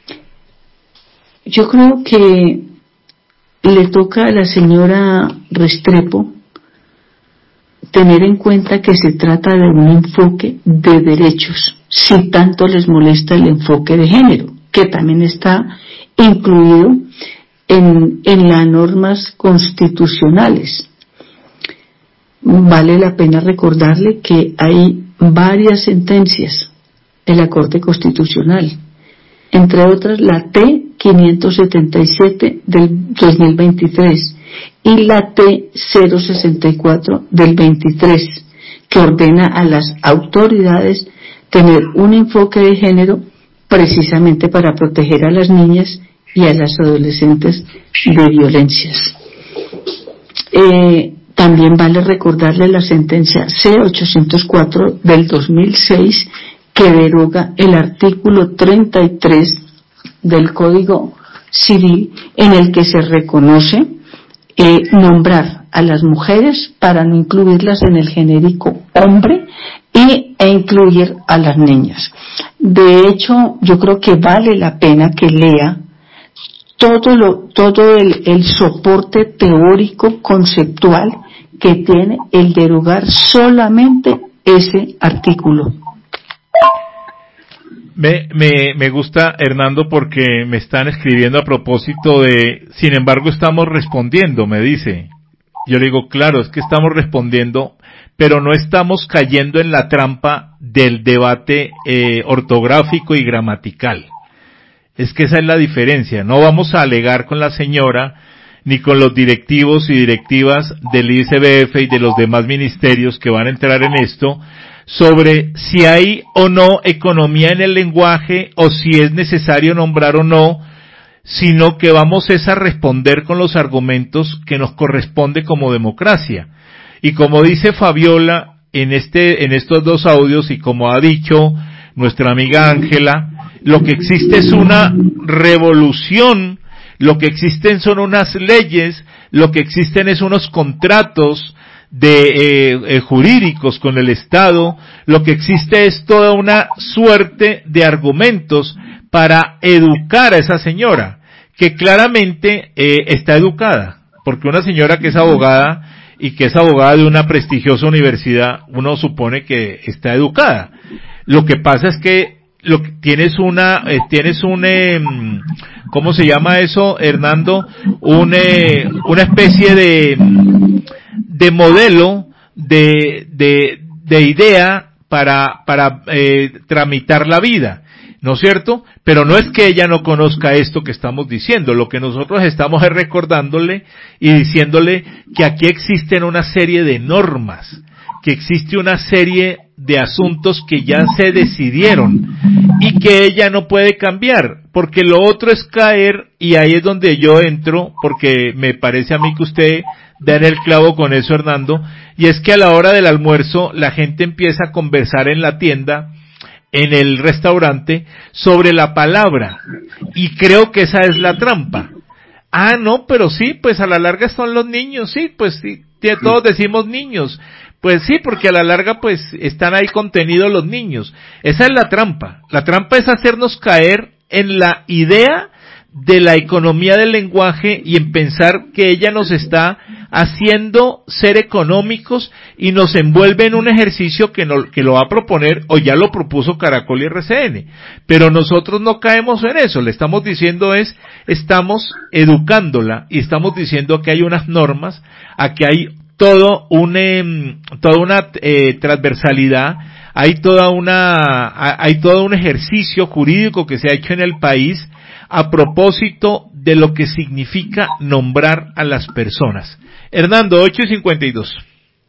Speaker 7: Yo creo que le toca a la señora Restrepo tener en cuenta que se trata de un enfoque de derechos, si tanto les molesta el enfoque de género, que también está incluido en, en las normas constitucionales. Vale la pena recordarle que hay varias sentencias de la Corte Constitucional, entre otras la T quinientos setenta y siete del dos mil veintitrés y la T cero sesenta y cuatro del veintitrés, que ordena a las autoridades tener un enfoque de género precisamente para proteger a las niñas y a las adolescentes de violencias. Eh, También vale recordarle la sentencia C ochocientos cuatro del dos mil seis, que deroga el artículo treinta y tres del Código Civil, en el que se reconoce eh, nombrar a las mujeres para no incluirlas en el genérico hombre y, e incluir a las niñas. De hecho, yo creo que vale la pena que lea todo lo, todo el, el soporte teórico conceptual que tiene el derogar solamente ese artículo.
Speaker 1: Me, me, me gusta, Hernando, porque me están escribiendo a propósito de, sin embargo, estamos respondiendo, me dice. Yo le digo, claro, es que estamos respondiendo, pero no estamos cayendo en la trampa del debate eh, ortográfico y gramatical. Es que esa es la diferencia. No vamos a alegar con la señora, ni con los directivos y directivas del I C B F y de los demás ministerios que van a entrar en esto, sobre si hay o no economía en el lenguaje, o si es necesario nombrar o no, sino que vamos es a responder con los argumentos que nos corresponde como democracia. Y como dice Fabiola en este, en estos dos audios, y como ha dicho nuestra amiga Ángela, lo que existe es una revolución, lo que existen son unas leyes, lo que existen es unos contratos de eh, eh, jurídicos con el Estado, lo que existe es toda una suerte de argumentos para educar a esa señora, que claramente eh, está educada, porque una señora que es abogada y que es abogada de una prestigiosa universidad, uno supone que está educada. Lo que pasa es que lo que tienes una eh, tienes un eh, ¿cómo se llama eso, Hernando? Un eh, una especie de de modelo de de de idea para para eh, tramitar la vida, ¿no es cierto? Pero no es que ella no conozca esto que estamos diciendo, lo que nosotros estamos es recordándole y diciéndole que aquí existen una serie de normas, que existe una serie de asuntos que ya se decidieron y que ella no puede cambiar, porque lo otro es caer, y ahí es donde yo entro, porque me parece a mí que usted da en el clavo con eso, Hernando, y es que a la hora del almuerzo la gente empieza a conversar en la tienda, en el restaurante, sobre la palabra, y creo que esa es la trampa. Ah, no, pero sí, pues a la larga son los niños, sí, pues sí, todos decimos niños. Pues sí, porque a la larga pues están ahí contenidos los niños. Esa es la trampa. La trampa es hacernos caer en la idea de la economía del lenguaje y en pensar que ella nos está haciendo ser económicos y nos envuelve en un ejercicio que, no, que lo va a proponer, o ya lo propuso Caracol y R C N. Pero nosotros no caemos en eso. Le estamos diciendo es, estamos educándola y estamos diciendo que hay unas normas, aquí hay todo un eh, toda una eh, transversalidad, hay toda una hay todo un ejercicio jurídico que se ha hecho en el país a propósito de lo que significa nombrar a las personas. Hernando, ocho y cincuenta y dos.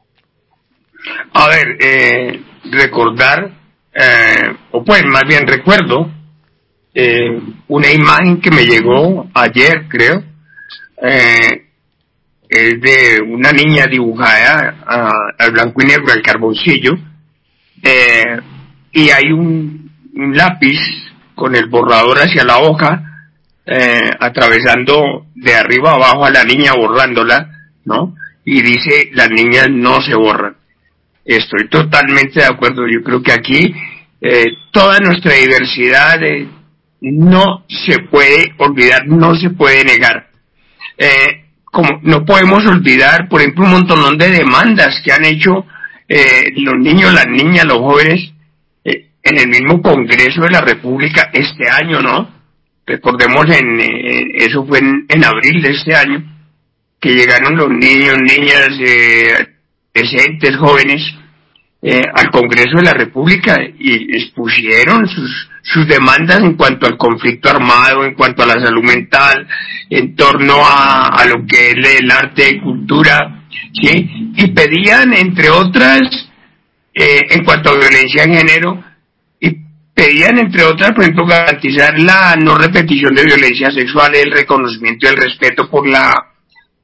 Speaker 5: A ver, eh, recordar, eh, o pues más bien recuerdo eh, una imagen que me llegó ayer, creo, eh, es de una niña dibujada uh, al blanco y negro, al carboncillo, eh, y hay un, un lápiz con el borrador hacia la hoja, eh, atravesando de arriba abajo a la niña, borrándola, ¿no? Y dice, las niñas no se borran. Estoy totalmente de acuerdo. Yo creo que aquí eh, toda nuestra diversidad eh, no se puede olvidar, no se puede negar. Eh, como no podemos olvidar, por ejemplo, un montón de demandas que han hecho eh, los niños, las niñas, los jóvenes eh, en el mismo Congreso de la República este año, ¿no? Recordemos, en eh, eso fue en, en abril de este año, que llegaron los niños, niñas, eh, adolescentes, jóvenes eh, al Congreso de la República y expusieron sus sus demandas en cuanto al conflicto armado, en cuanto a la salud mental, en torno a, a lo que es el arte y cultura, ¿sí? Y pedían, entre otras, eh, en cuanto a violencia en género, y pedían, entre otras, por ejemplo, garantizar la no repetición de violencia sexual, el reconocimiento y el respeto por la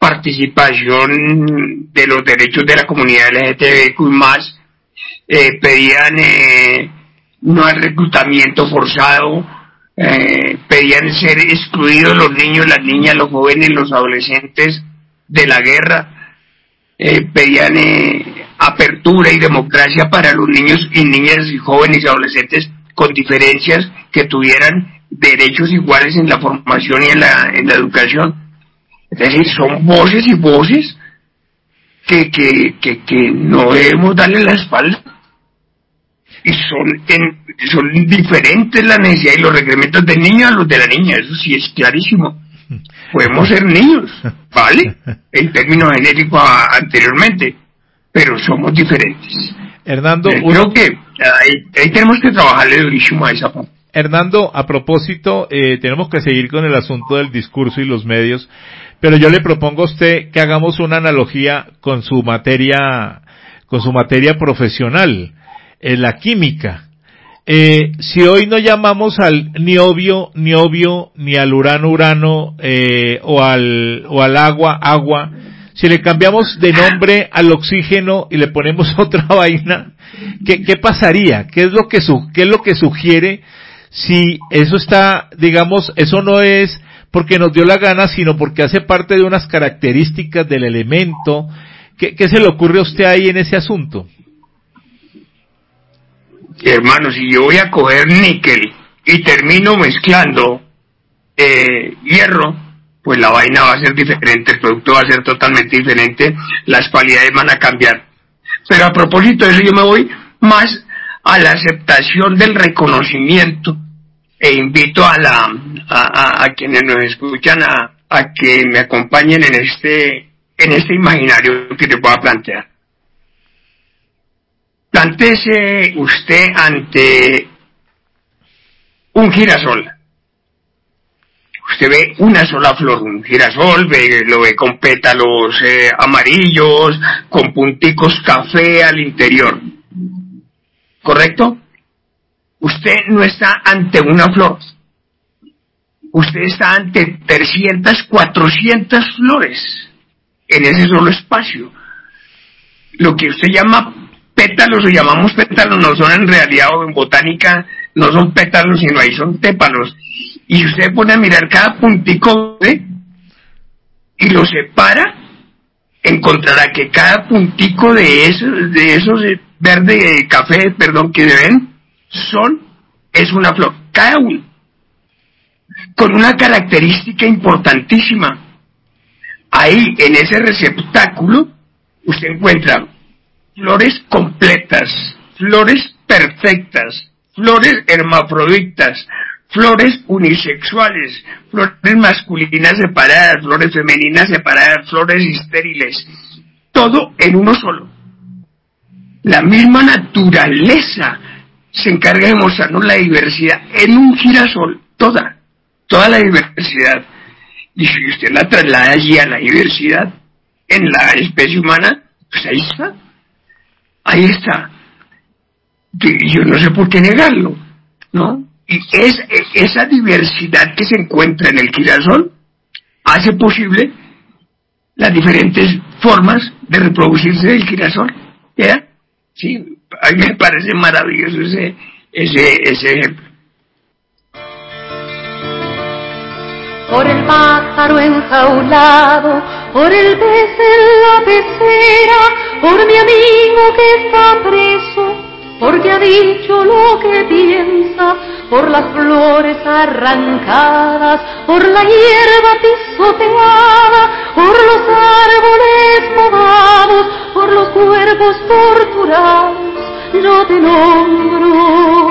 Speaker 5: participación de los derechos de la comunidad L G T B Q más, eh, pedían eh, no al reclutamiento forzado, eh, pedían ser excluidos los niños, las niñas, los jóvenes, los adolescentes de la guerra, eh, pedían eh, apertura y democracia para los niños y niñas y jóvenes y adolescentes con diferencias, que tuvieran derechos iguales en la formación y en la, en la educación. Es decir, son voces y voces que, que, que, que no debemos darle la espalda. Y son, en, son diferentes las necesidades y los requerimientos del niño a los de la niña, eso sí es clarísimo. Podemos ser niños, ¿vale? En términos genéricos a, anteriormente, pero somos diferentes.
Speaker 1: Hernando,
Speaker 5: eh,
Speaker 1: uno...
Speaker 5: creo que ahí, ahí tenemos que trabajarle durísimo a esa parte.
Speaker 1: Hernando, a propósito, eh, tenemos que seguir con el asunto del discurso y los medios, pero yo le propongo a usted que hagamos una analogía con su materia, con su materia profesional, en la química. Eh, si hoy no llamamos al niobio, niobio, ni al urano, urano, eh, o al, o al agua, agua, si le cambiamos de nombre al oxígeno y le ponemos otra vaina, ¿qué, qué pasaría? ¿Qué es lo que su, qué es lo que sugiere? Si eso está, digamos, eso no es porque nos dio la gana, sino porque hace parte de unas características del elemento. ¿Qué, qué se le ocurre a usted ahí en ese asunto?
Speaker 5: Hermano, si yo voy a coger níquel y termino mezclando eh, hierro, pues la vaina va a ser diferente, el producto va a ser totalmente diferente, las cualidades van a cambiar. Pero a propósito de eso, yo me voy más a la aceptación del reconocimiento, e invito a la a, a, a quienes nos escuchan a, a que me acompañen en este en este imaginario que te voy a plantear. Plantéese usted ante un girasol. Usted ve una sola flor, un girasol, ve, lo ve con pétalos eh, amarillos, con punticos café al interior. ¿Correcto? Usted no está ante una flor. Usted está ante trescientas, cuatrocientas flores en ese solo espacio. Lo que usted llama pétalos o llamamos pétalos no son en realidad, o en botánica, no son pétalos, sino ahí son tépalos. Y si usted pone a mirar cada puntico ¿eh? y lo separa, encontrará que cada puntico de esos, de esos verde, café, perdón, que ven, son, es una flor, cada uno, con una característica importantísima. Ahí, en ese receptáculo, usted encuentra flores completas, flores perfectas, flores hermafroditas, flores unisexuales, flores masculinas separadas, flores femeninas separadas, flores estériles, todo en uno solo. La misma naturaleza se encarga de mostrarnos la diversidad en un girasol, toda, toda la diversidad. Y si usted la traslada allí a la diversidad en la especie humana, pues ahí está, ahí está. Y yo no sé por qué negarlo, ¿no? Y es, esa diversidad que se encuentra en el girasol hace posible las diferentes formas de reproducirse del girasol, ¿ya? Sí, a mí me parece maravilloso ese, ese, ese ejemplo.
Speaker 3: Por el pájaro enjaulado, por el pez en la pecera, por mi amigo que está preso, porque ha dicho lo que piensa, por las flores arrancadas, por la hierba pisoteada, por los árboles podados, por los cuerpos torturados, yo te nombro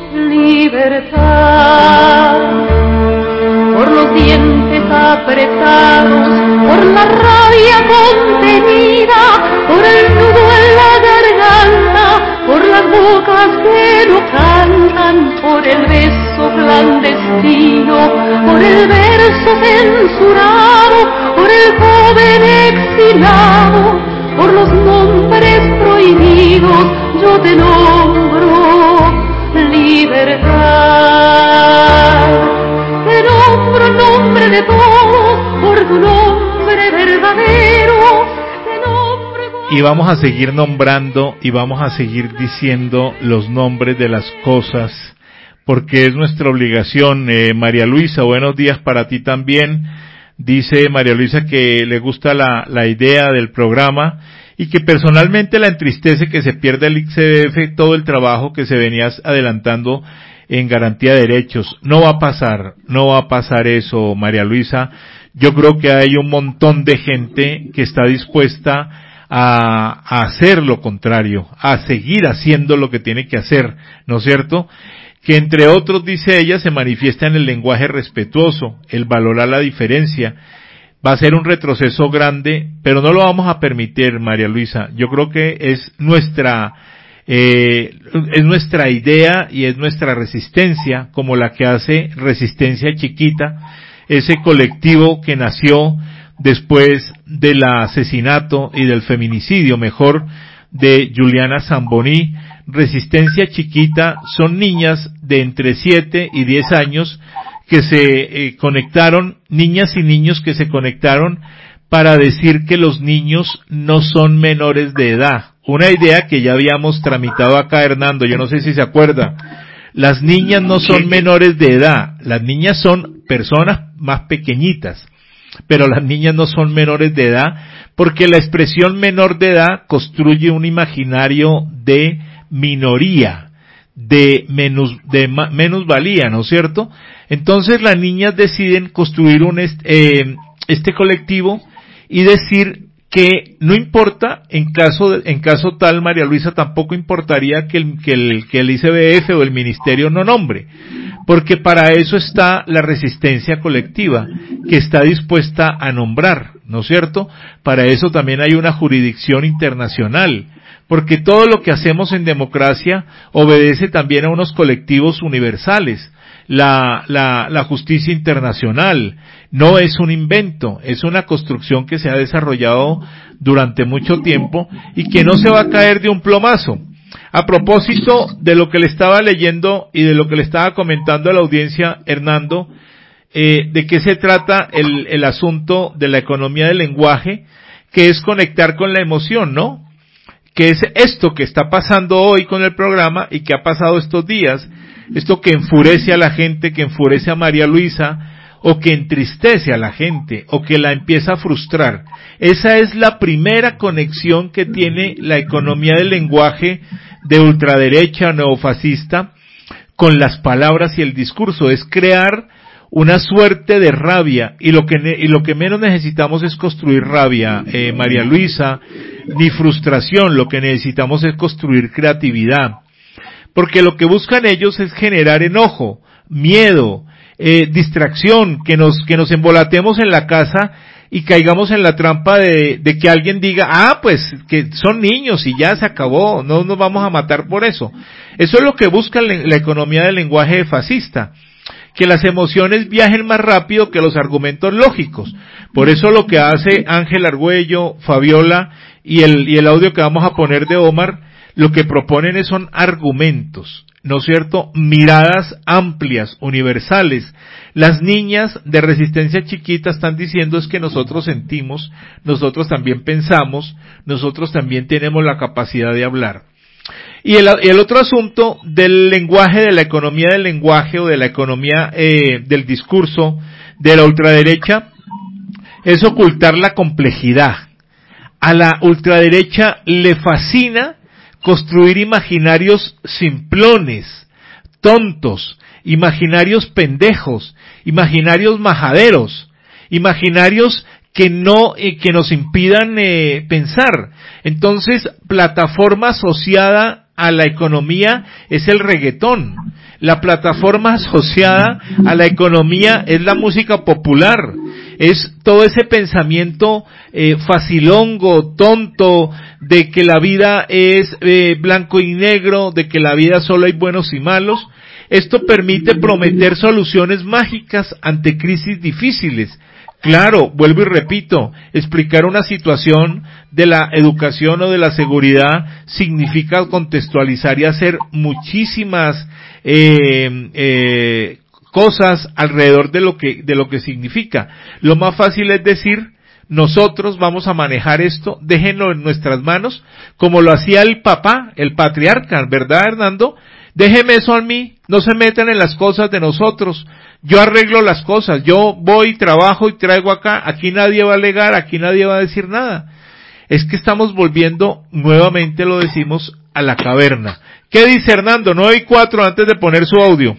Speaker 3: libertad. Por los dientes apretados, por la rabia contenida, por el nudo en la garganta, por las bocas que no cantan, por el beso clandestino, por el verso censurado, por el joven exilado, por los nombres prohibidos, yo te nombro libertad. Te nombro el nombre de todos, por tu nombre nombre verdadero, de nombre...
Speaker 1: Y vamos a seguir nombrando y vamos a seguir diciendo los nombres de las cosas, porque es nuestra obligación. eh, María Luisa, buenos días para ti también. Dice María Luisa que le gusta la, la idea del programa y que personalmente la entristece que se pierda el I C B F, todo el trabajo que se venía adelantando en garantía de derechos. No va a pasar, no va a pasar eso, María Luisa. Yo creo que hay un montón de gente que está dispuesta a, a hacer lo contrario, a seguir haciendo lo que tiene que hacer, ¿no es cierto? Que entre otros, dice ella, se manifiesta en el lenguaje respetuoso, el valorar la diferencia. Va a ser un retroceso grande, pero no lo vamos a permitir, María Luisa. Yo creo que es nuestra, eh, es nuestra idea y es nuestra resistencia, como la que hace Resistencia Chiquita, ese colectivo que nació después del asesinato y del feminicidio, mejor, de Juliana Zamboní. Resistencia Chiquita son niñas de entre siete y diez años que se eh, conectaron, niñas y niños que se conectaron para decir que los niños no son menores de edad. Una idea que ya habíamos tramitado acá, Hernando, yo no sé si se acuerda. Las niñas no son menores de edad, las niñas son personas más pequeñitas, pero las niñas no son menores de edad, porque la expresión menor de edad construye un imaginario de minoría, de menos, de ma, menosvalía, ¿no es cierto? Entonces las niñas deciden construir un est, eh, este colectivo y decir que no importa, en caso de, en caso tal, María Luisa, tampoco importaría que el, que el, que el I C B F o el ministerio no nombre, porque para eso está la resistencia colectiva, que está dispuesta a nombrar, ¿no es cierto? Para eso también hay una jurisdicción internacional, porque todo lo que hacemos en democracia obedece también a unos colectivos universales. La, la, la justicia internacional no es un invento, es una construcción que se ha desarrollado durante mucho tiempo y que no se va a caer de un plomazo. A propósito de lo que le estaba leyendo y de lo que le estaba comentando a la audiencia, Hernando, eh, de qué se trata el, el asunto de la economía del lenguaje, que es conectar con la emoción, ¿no? Que es esto que está pasando hoy con el programa y que ha pasado estos días, esto que enfurece a la gente, que enfurece a María Luisa, o que entristece a la gente, o que la empieza a frustrar. Esa es la primera conexión que tiene la economía del lenguaje de ultraderecha neofascista con las palabras y el discurso, es crear una suerte de rabia, y lo que y lo que menos necesitamos es construir rabia, eh, María Luisa, ni frustración, lo que necesitamos es construir creatividad, porque lo que buscan ellos es generar enojo, miedo, eh, distracción, que nos que nos embolatemos en la casa y caigamos en la trampa de, de que alguien diga, ah, pues que son niños y ya se acabó, no nos vamos a matar por eso. Eso es lo que busca la economía del lenguaje fascista, que las emociones viajen más rápido que los argumentos lógicos. Por eso lo que hace Ángel Argüello, Fabiola y el, y el audio que vamos a poner de Omar, lo que proponen son argumentos, ¿no es cierto? Miradas amplias, universales. Las niñas de Resistencia Chiquita están diciendo es que nosotros sentimos, nosotros también pensamos, nosotros también tenemos la capacidad de hablar. Y el, el otro asunto del lenguaje, de la economía del lenguaje o de la economía eh, del discurso de la ultraderecha, es ocultar la complejidad. A la ultraderecha le fascina construir imaginarios simplones, tontos, imaginarios pendejos, imaginarios majaderos, imaginarios que no, eh, que nos impidan eh, pensar. Entonces, plataforma asociada a la economía es el reggaetón. La plataforma asociada a la economía es la música popular. Es todo ese pensamiento eh, facilongo, tonto, de que la vida es eh, blanco y negro, de que la vida solo hay buenos y malos. Esto permite prometer soluciones mágicas ante crisis difíciles. Claro, vuelvo y repito, explicar una situación de la educación o de la seguridad significa contextualizar y hacer muchísimas eh, eh, cosas alrededor de lo que de lo que significa. Lo más fácil es decir, nosotros vamos a manejar esto, déjenlo en nuestras manos, como lo hacía el papá, el patriarca, ¿verdad, Hernando? Déjeme eso a mí, no se metan en las cosas de nosotros, yo arreglo las cosas, yo voy, trabajo y traigo acá, aquí nadie va a alegar, aquí nadie va a decir nada. Es que estamos volviendo, nuevamente lo decimos, a la caverna. ¿Qué dice Hernando? nueve y cuatro antes de poner su audio.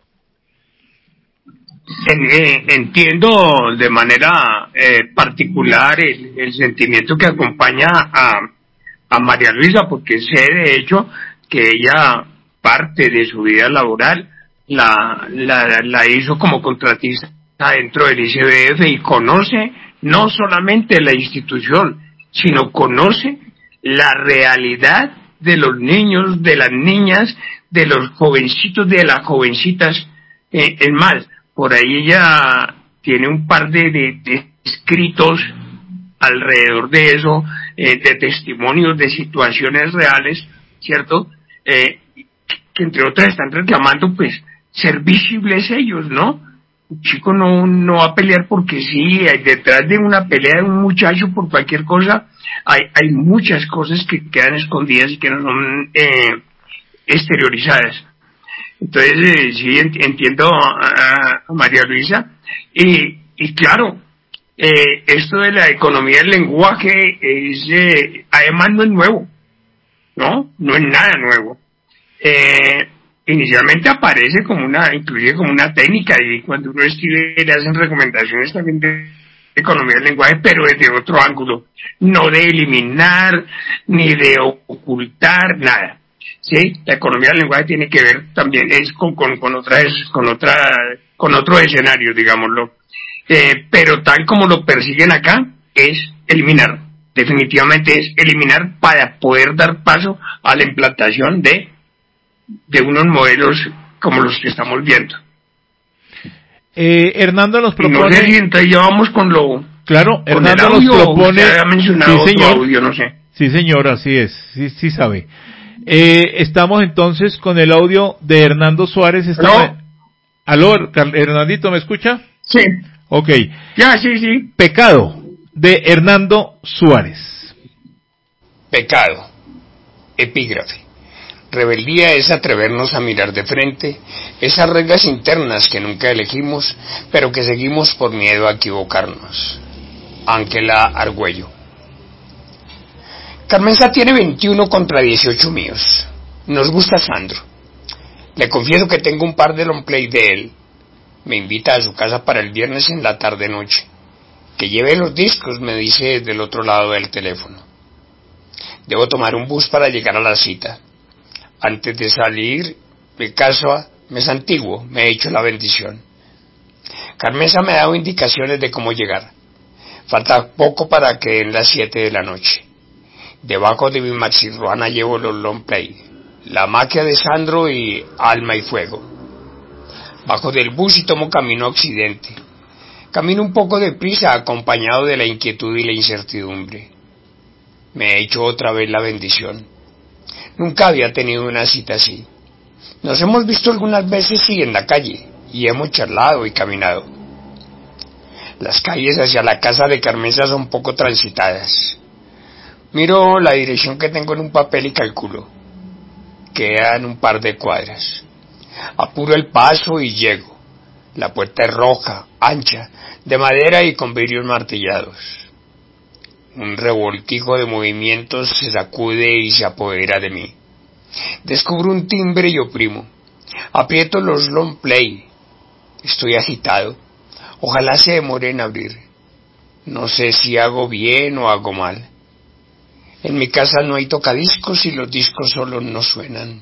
Speaker 5: Entiendo de manera eh, particular el, el sentimiento que acompaña a, a María Luisa, porque sé de hecho que ella parte de su vida laboral la, la, la hizo como contratista dentro del I C B F y conoce no solamente la institución, sino conoce la realidad de los niños, de las niñas, de los jovencitos, de las jovencitas. Eh, es más, por ahí ella tiene un par de, de, de escritos alrededor de eso, eh, de testimonios de situaciones reales, ¿cierto? Eh, que entre otras están reclamando, pues, ser visibles ellos, ¿no? Un chico no, no va a pelear porque sí, hay detrás de una pelea de un muchacho por cualquier cosa, hay, hay muchas cosas que quedan escondidas y que no son eh, exteriorizadas. Entonces, eh, sí, entiendo a, a María Luisa, y, y claro, eh, esto de la economía del lenguaje es, eh, además no es nuevo, ¿no? No es nada nuevo. Eh, inicialmente aparece como una, inclusive como una técnica, y cuando uno escribe le hacen recomendaciones también de economía del lenguaje, pero desde otro ángulo, no de eliminar, ni de ocultar, nada. Sí, la economía del lenguaje tiene que ver también es con con con otras con otra con otro escenario, digámoslo, eh, pero tal como lo persiguen acá es eliminar, definitivamente es eliminar para poder dar paso a la implantación de de unos modelos como los que estamos viendo.
Speaker 1: Eh, Hernando nos propone.
Speaker 5: Y no sé si entonces ya vamos con lo.
Speaker 1: Claro,
Speaker 5: con
Speaker 1: Hernando
Speaker 5: el audio,
Speaker 1: nos propone.
Speaker 5: Usted había mencionado
Speaker 1: sí, señor.
Speaker 5: otro audio, no sé.
Speaker 1: Sí, señor, así es. Sí, sí sabe. Eh, estamos entonces con el audio de Hernando Suárez. Estamos... ¿Aló? ¿Aló, Hernandito, me escucha?
Speaker 5: Sí.
Speaker 1: Ok.
Speaker 5: Ya, sí, sí.
Speaker 1: Pecado, de Hernando Suárez.
Speaker 5: Pecado. Epígrafe. Rebeldía es atrevernos a mirar de frente esas reglas internas que nunca elegimos, pero que seguimos por miedo a equivocarnos. Ángela Argüello. Carmenza tiene veintiuno contra dieciocho míos. Nos gusta Sandro. Le confieso que tengo un par de long play de él. Me invita a su casa para el viernes en la tarde-noche. Que lleve los discos, me dice desde el otro lado del teléfono. Debo tomar un bus para llegar a la cita. Antes de salir de casa, me santiguo, me he hecho la bendición. Carmenza me ha dado indicaciones de cómo llegar. Falta poco para que den las siete de la noche. Debajo de mi maxi ruana llevo los long play, La maquia de Sandro y Alma y Fuego. Bajo del bus y tomo camino a Occidente. Camino un poco deprisa, acompañado de la inquietud y la incertidumbre. Me he hecho otra vez la bendición. Nunca había tenido una cita así. Nos hemos visto algunas veces sí en la calle, y hemos charlado y caminado. Las calles hacia la casa de Carmenza son poco transitadas. Miro la dirección que tengo en un papel y calculo. Quedan un par de cuadras. Apuro el paso y llego. La puerta es roja, ancha, de madera y con vidrios martillados. Un revoltijo de movimientos se sacude y se apodera de mí. Descubro un timbre y oprimo. Aprieto los long play. Estoy agitado. Ojalá se demore en abrir. No sé si hago bien o hago mal. En mi casa no hay tocadiscos y los discos solo no suenan.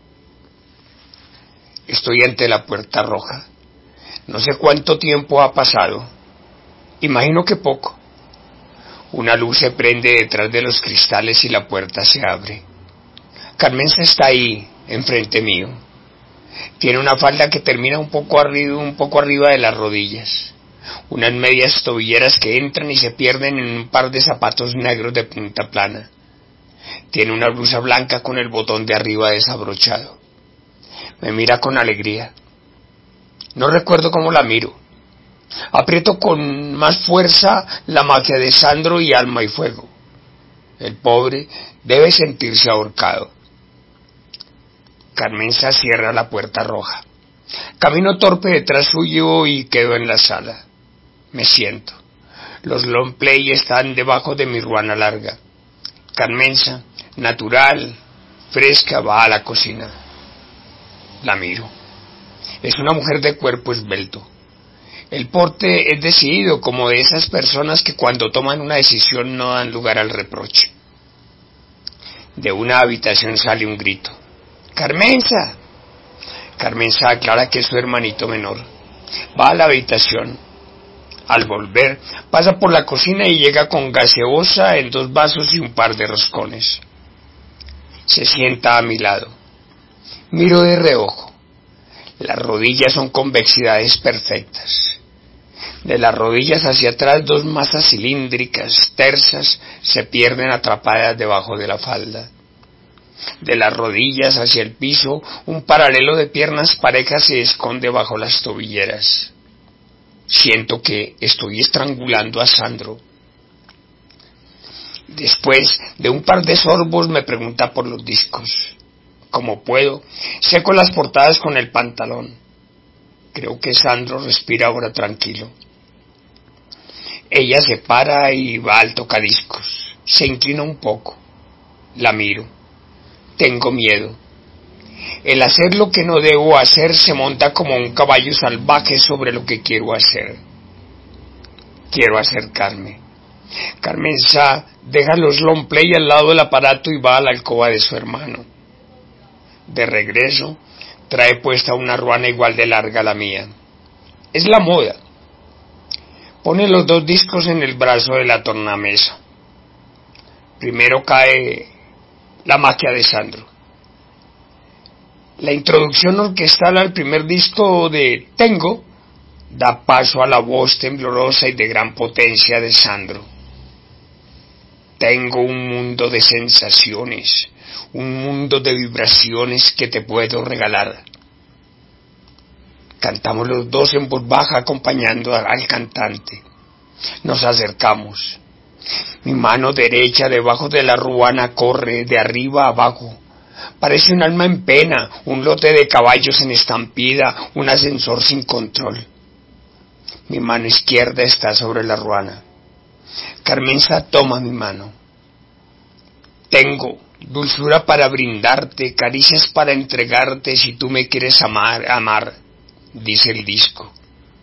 Speaker 5: Estoy ante la puerta roja. No sé cuánto tiempo ha pasado. Imagino que poco. Una luz se prende detrás de los cristales y la puerta se abre. Carmenza está ahí, enfrente mío. Tiene una falda que termina un poco arriba, un poco arriba de las rodillas. Unas medias tobilleras que entran y se pierden en un par de zapatos negros de punta plana. Tiene una blusa blanca con el botón de arriba desabrochado. Me mira con alegría. No recuerdo cómo la miro. Aprieto con más fuerza la magia de Sandro y alma y fuego. El pobre debe sentirse ahorcado. Carmenza cierra la puerta roja. Camino torpe detrás suyo y quedo en la sala. Me siento. Los long play están debajo de mi ruana larga. Carmenza, natural, fresca, va a la cocina. La miro. Es una mujer de cuerpo esbelto. El porte es decidido, como de esas personas que cuando toman una decisión no dan lugar al reproche. De una habitación sale un grito. ¡Carmenza! Carmenza aclara que es su hermanito menor. Va a la habitación. Al volver, pasa por la cocina y llega con gaseosa en dos vasos y un par de roscones. Se sienta a mi lado. Miro de reojo. Las rodillas son convexidades perfectas. De las rodillas hacia atrás dos masas cilíndricas, tersas, se pierden atrapadas debajo de la falda. De las rodillas hacia el piso, un paralelo de piernas parejas se esconde bajo las tobilleras. Siento que estoy estrangulando a Sandro. Después de un par de sorbos me pregunta por los discos. Como puedo, seco las portadas con el pantalón. Creo que Sandro respira ahora tranquilo. Ella se para y va al tocadiscos. Se inclina un poco. La miro. Tengo miedo. El hacer lo que no debo hacer se monta como un caballo salvaje sobre lo que quiero hacer. Quiero acercarme. Carmenza deja los long play al lado del aparato y va a la alcoba de su hermano. De regreso, trae puesta una ruana igual de larga a la mía. Es la moda. Pone los dos discos en el brazo de la tornamesa. Primero cae la magia de Sandro. La introducción orquestal al primer disco de Tengo da paso a la voz temblorosa y de gran potencia de Sandro. Tengo un mundo de sensaciones, un mundo de vibraciones que te puedo regalar. Cantamos los dos en voz baja acompañando al cantante. Nos acercamos. Mi mano derecha debajo de la ruana corre de arriba a abajo. Parece un alma en pena, un lote de caballos en estampida, un ascensor sin control. Mi mano izquierda está sobre la ruana. Carmenza toma mi mano. Tengo dulzura para brindarte, caricias para entregarte si tú me quieres amar, amar, dice el disco.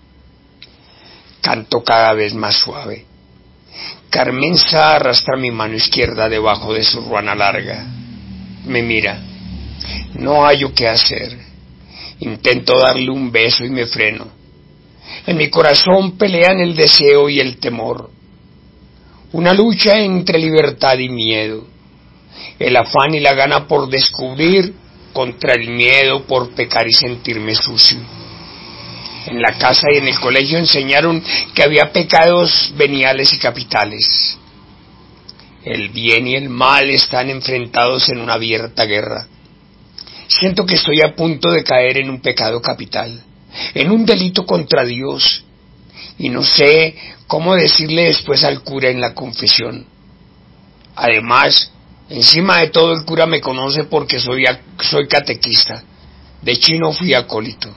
Speaker 5: Canto cada vez más suave. Carmenza arrastra mi mano izquierda debajo de su ruana larga. Me mira. No hallo qué hacer. Intento darle un beso y me freno. En mi corazón pelean el deseo y el temor. Una lucha entre libertad y miedo. El afán y la gana por descubrir contra el miedo por pecar y sentirme sucio. En la casa y en el colegio enseñaron que había pecados veniales y capitales. El bien y el mal están enfrentados en una abierta guerra. Siento que estoy a punto de caer en un pecado capital, en un delito contra Dios, y no sé cómo decirle después al cura en la confesión. Además, encima de todo el cura me conoce porque soy, soy catequista. De chino fui acólito.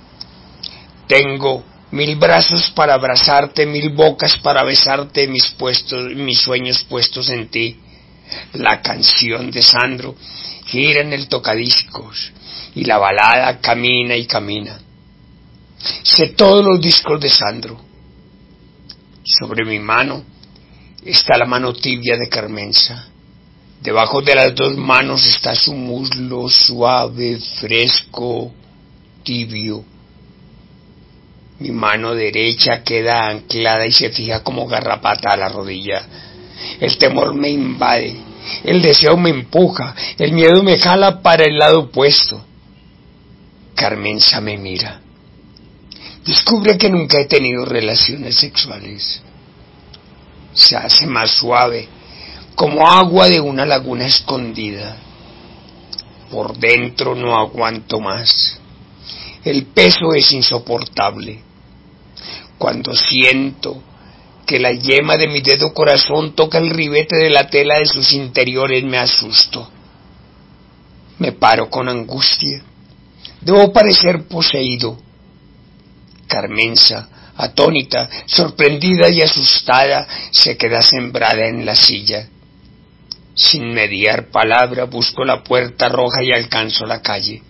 Speaker 5: Tengo mil brazos para abrazarte, mil bocas para besarte, mis, puestos, mis sueños puestos en ti. La canción de Sandro gira en el tocadiscos y la balada camina y camina. Sé todos los discos de Sandro. Sobre mi mano está la mano tibia de Carmenza. Debajo de las dos manos está su muslo suave, fresco, tibio. Mi mano derecha queda anclada y se fija como garrapata a la rodilla. El temor me invade, el deseo me empuja, el miedo me jala para el lado opuesto. Carmenza me mira. Descubre que nunca he tenido relaciones sexuales. Se hace más suave, como agua de una laguna escondida. Por dentro no aguanto más. El peso es insoportable.
Speaker 8: Cuando siento que la yema de mi dedo corazón toca el ribete de la tela de sus interiores, me asusto. Me paro con angustia. Debo parecer poseído. Carmenza, atónita, sorprendida y asustada, se queda sembrada en la silla. Sin mediar palabra, busco la puerta roja y alcanzo la calle.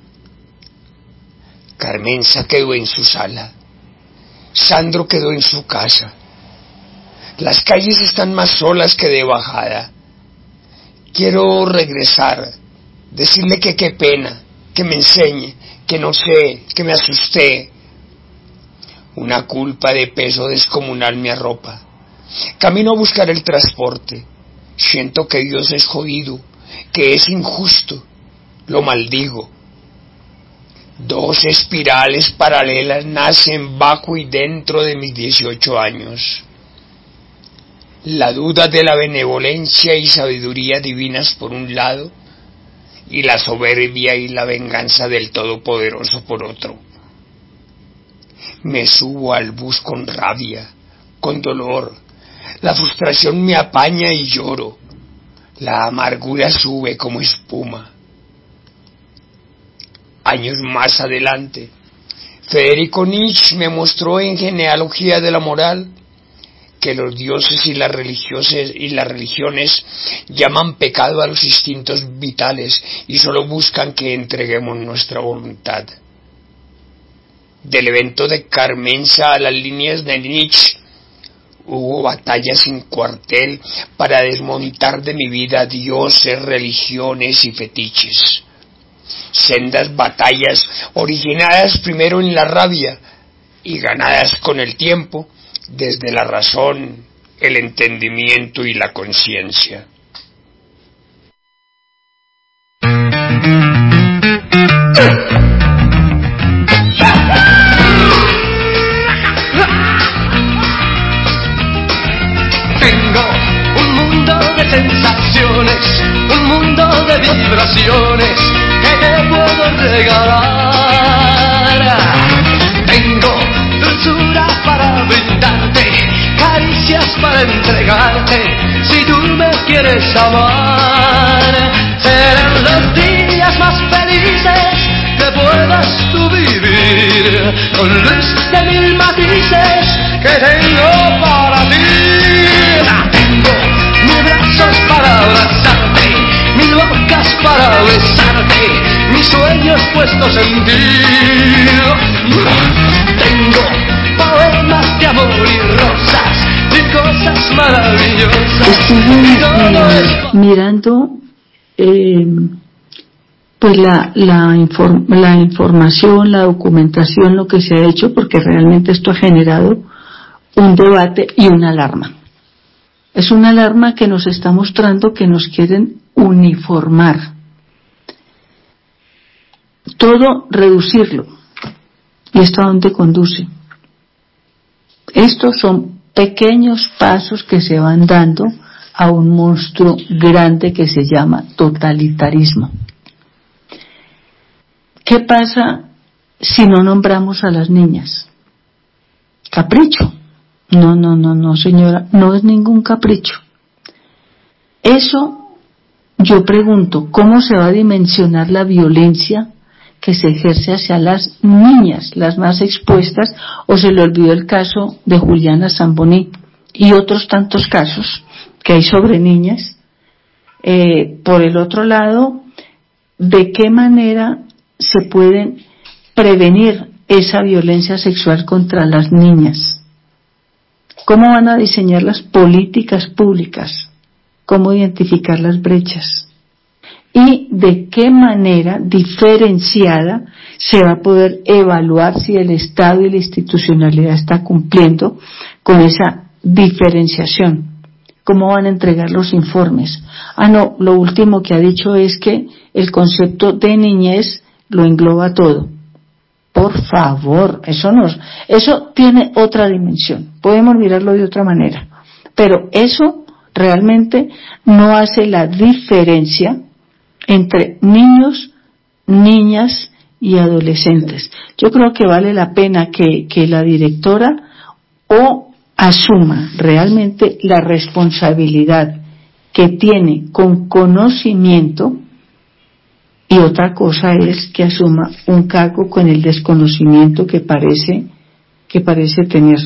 Speaker 8: Carmenza quedó en su sala. Sandro quedó en su casa. Las calles están más solas que de bajada. Quiero regresar, decirle que qué pena, que me enseñe, que no sé, que me asusté. Una culpa de peso descomunal me arropa. Camino a buscar el transporte. Siento que Dios es jodido, que es injusto. Lo maldigo. Dos espirales paralelas nacen bajo y dentro de mis dieciocho años. La duda de la benevolencia y sabiduría divinas por un lado, y la soberbia y la venganza del Todopoderoso por otro. Me subo al bus con rabia, con dolor. La frustración me apaña y lloro. La amargura sube como espuma. Años más adelante, Federico Nietzsche me mostró en Genealogía de la Moral que los dioses y las religiosas y las religiones llaman pecado a los instintos vitales y solo buscan que entreguemos nuestra voluntad. Del evento de Carmenza a las líneas de Nietzsche hubo batallas sin cuartel para desmontar de mi vida dioses, religiones y fetiches. Sendas batallas originadas primero en la rabia y ganadas con el tiempo desde la razón, el entendimiento y la conciencia.
Speaker 2: Tengo un mundo de sensaciones, un mundo de vibraciones que te puedo regalar. Tengo dulzura para brindarte, caricias para entregarte, si tú me quieres amar. Serán los días más felices que puedas tú vivir, con luz de mil matices que tengo para ti. Tengo mis brazos para abrazarte, mis bocas para besarte, mis sueños puestos en ti. Tengo poemas de amor y rosas y cosas maravillosas.
Speaker 7: Estuve eh, mirando eh, pues la, la, inform, la información, la documentación, lo que se ha hecho, porque realmente esto ha generado un debate y una alarma. Es una alarma que nos está mostrando que nos quieren uniformar. Todo reducirlo. ¿Y esto a dónde conduce? Estos son pequeños pasos que se van dando a un monstruo grande que se llama totalitarismo. ¿Qué pasa si no nombramos a las niñas? ¿Capricho? No, no, no, no, señora, no es ningún capricho. Eso, yo pregunto, ¿cómo se va a dimensionar la violencia que se ejerce hacia las niñas, las más expuestas? ¿O se le olvidó el caso de Juliana Zamboní y otros tantos casos que hay sobre niñas? Eh, por el otro lado, ¿de qué manera se pueden prevenir esa violencia sexual contra las niñas? ¿Cómo van a diseñar las políticas públicas? ¿Cómo identificar las brechas? ¿Y de qué manera diferenciada se va a poder evaluar si el Estado y la institucionalidad está cumpliendo con esa diferenciación? ¿Cómo van a entregar los informes? Ah, no, lo último que ha dicho es que el concepto de niñez lo engloba todo. Por favor, eso no, eso tiene otra dimensión. Podemos mirarlo de otra manera, pero eso realmente no hace la diferencia entre niños, niñas y adolescentes. Yo creo que vale la pena que, que la directora o asuma realmente la responsabilidad que tiene con conocimiento, y otra cosa es que asuma un cargo con el desconocimiento que parece que parece tener.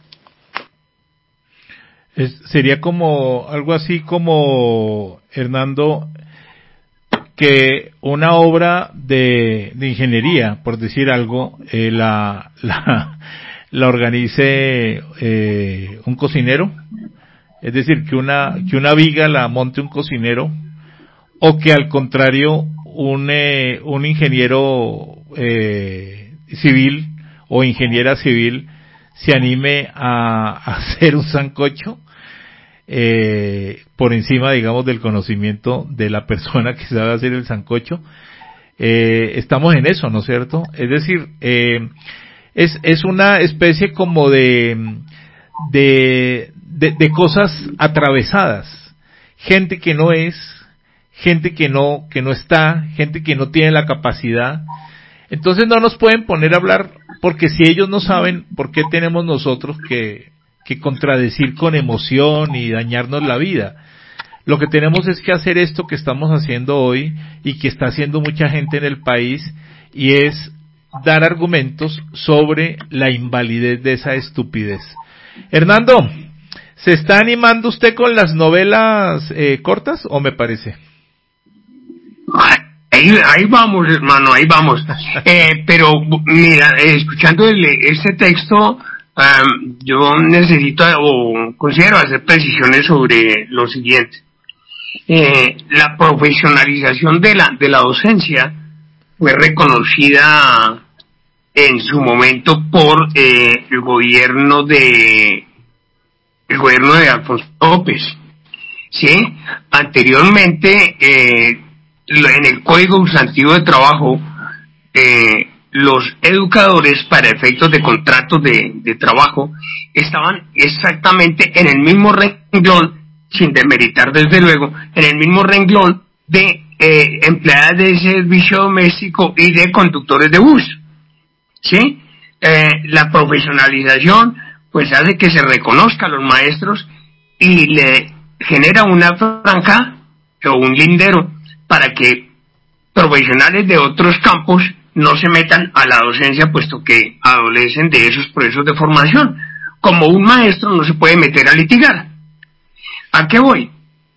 Speaker 1: Es, sería como algo así como, Hernando, que una obra de, de ingeniería, por decir algo, eh, la, la, la organice eh, un cocinero, es decir, que una, que una viga la monte un cocinero, o que al contrario un, eh, un ingeniero eh, civil o ingeniera civil se anime a, a hacer un sancocho eh, por encima, digamos, del conocimiento de la persona que sabe hacer el sancocho. Eh, estamos en eso, ¿no es cierto? Es decir, eh, es, es una especie como de, de, de, de cosas atravesadas. Gente que no es, gente que no, que no está, gente que no tiene la capacidad. Entonces no nos pueden poner a hablar, porque si ellos no saben, ¿por qué tenemos nosotros que, que contradecir con emoción y dañarnos la vida? Lo que tenemos es que hacer esto que estamos haciendo hoy y que está haciendo mucha gente en el país, y es dar argumentos sobre la invalidez de esa estupidez. Hernando, ¿se está animando usted con las novelas eh, cortas o me parece?
Speaker 5: Ahí, ahí vamos, hermano, ahí vamos. Eh, pero, mira, eh, escuchando el, este texto, um, yo necesito o considero hacer precisiones sobre lo siguiente. Eh, la profesionalización de la, de la docencia fue reconocida en su momento por eh, el gobierno de el gobierno de Alfonso López, ¿sí? Anteriormente, eh, en el Código Sustantivo de Trabajo, eh, los educadores para efectos de contratos de, de trabajo estaban exactamente en el mismo renglón, sin demeritar desde luego, en el mismo renglón de eh, empleadas de servicio doméstico y de conductores de bus, ¿sí? Eh, la profesionalización pues hace que se reconozca a los maestros y le genera una franja o un lindero para que profesionales de otros campos no se metan a la docencia, puesto que adolecen de esos procesos de formación. Como un maestro no se puede meter a litigar. ¿A qué voy?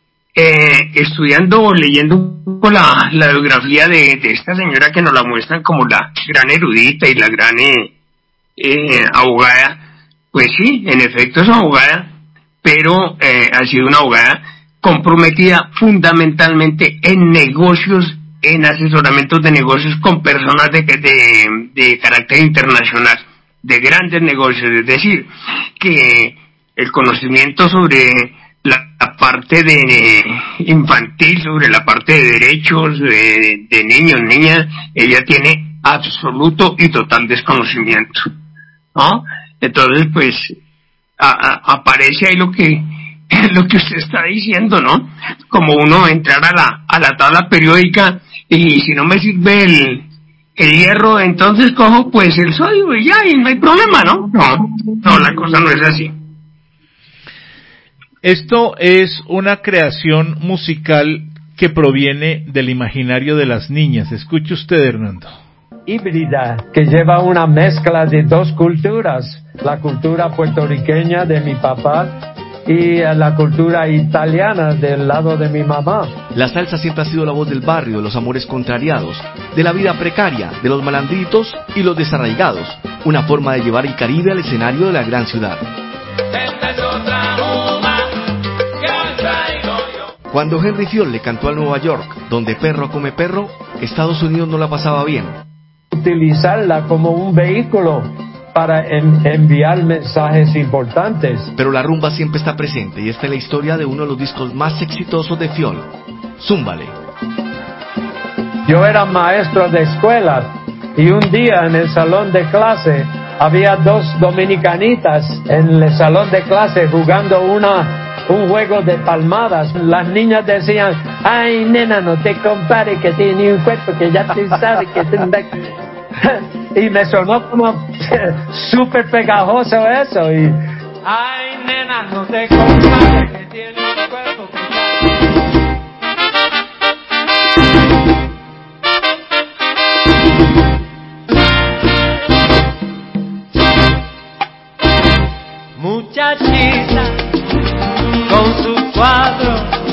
Speaker 5: Eh, estudiando o leyendo un poco la, la biografía de, de esta señora que nos la muestran como la gran erudita y la gran eh, eh, abogada, pues sí, en efecto es abogada, pero eh, ha sido una abogada comprometida fundamentalmente en negocios, en asesoramientos de negocios con personas de, de, de carácter internacional, de grandes negocios, es decir, que el conocimiento sobre la, la parte de infantil, sobre la parte de derechos de, de niños, niñas, ella tiene absoluto y total desconocimiento, ¿no? Entonces, pues, a, a, aparece ahí lo que lo que usted está diciendo, ¿no? Como uno entrar a la a la tabla periódica y si no me sirve el el hierro, entonces cojo pues el sodio y ya, y no hay problema, ¿no? No, no, la cosa no es así.
Speaker 1: Esto es una creación musical que proviene del imaginario de las niñas. Escuche usted, Hernando.
Speaker 9: Híbrida, que lleva una mezcla de dos culturas, la cultura puertorriqueña de mi papá y la cultura italiana del lado de mi mamá.
Speaker 10: La salsa siempre ha sido la voz del barrio, de los amores contrariados, de la vida precaria, de los malandritos y los desarraigados, una forma de llevar el Caribe al escenario de la gran ciudad. Cuando Henry Ford le cantó a Nueva York, donde perro come perro, Estados Unidos no la pasaba bien.
Speaker 9: Utilizarla como un vehículo para en, enviar mensajes importantes.
Speaker 10: Pero la rumba siempre está presente, y esta es la historia de uno de los discos más exitosos de Fioll, Zúmbale.
Speaker 9: Yo era maestro de escuela y un día en el salón de clase había dos dominicanitas en el salón de clase jugando una un juego de palmadas. Las niñas decían: ay, nena, no te compares, que tiene un cuerpo que ya te sabe que tendrá. Y me sonó como súper pegajoso eso, y, Ay, nena, no te compares que tiene un cuerpo muchachita con su cuadro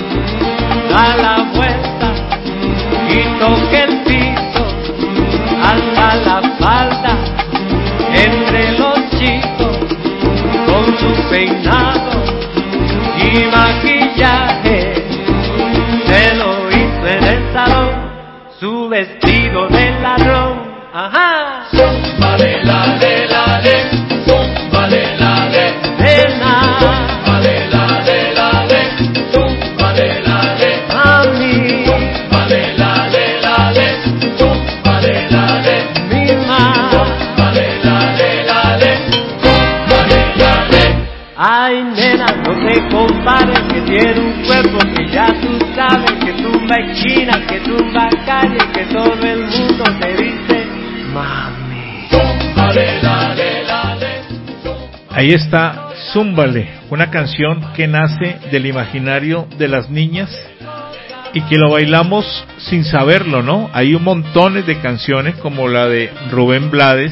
Speaker 9: da la vuelta y toca el piso, alza la falda entre los chicos con su peinado y maquillaje, se lo hizo en el salón, su vestido de ladrón. Ajá. Zumba de la de la de, zumba de la de. Zumba de la de la de, zumba de la de, mami. Zumba de la de la de, zumba de la de, mi ma. Zumba de la de la de, zumba de la de. Ay, nena, no te compares que tiene un cuerpo que ya tú sabes que tumba esquinas, que tumba calle, que todo el mundo te dice mami. Zumba de la de la de.
Speaker 1: Ahí está Zúmbale, una canción que nace del imaginario de las niñas y que lo bailamos sin saberlo, ¿no? Hay un montón de canciones como la de Rubén Blades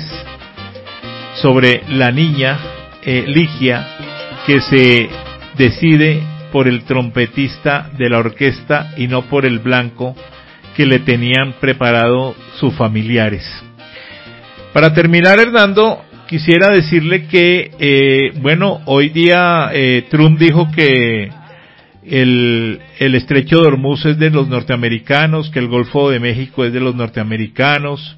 Speaker 1: sobre la niña eh, Ligia, que se decide por el trompetista de la orquesta y no por el blanco que le tenían preparado sus familiares. Para terminar, Hernando, quisiera decirle que, eh, bueno, hoy día eh, Trump dijo que el, el estrecho de Hormuz es de los norteamericanos, que el Golfo de México es de los norteamericanos,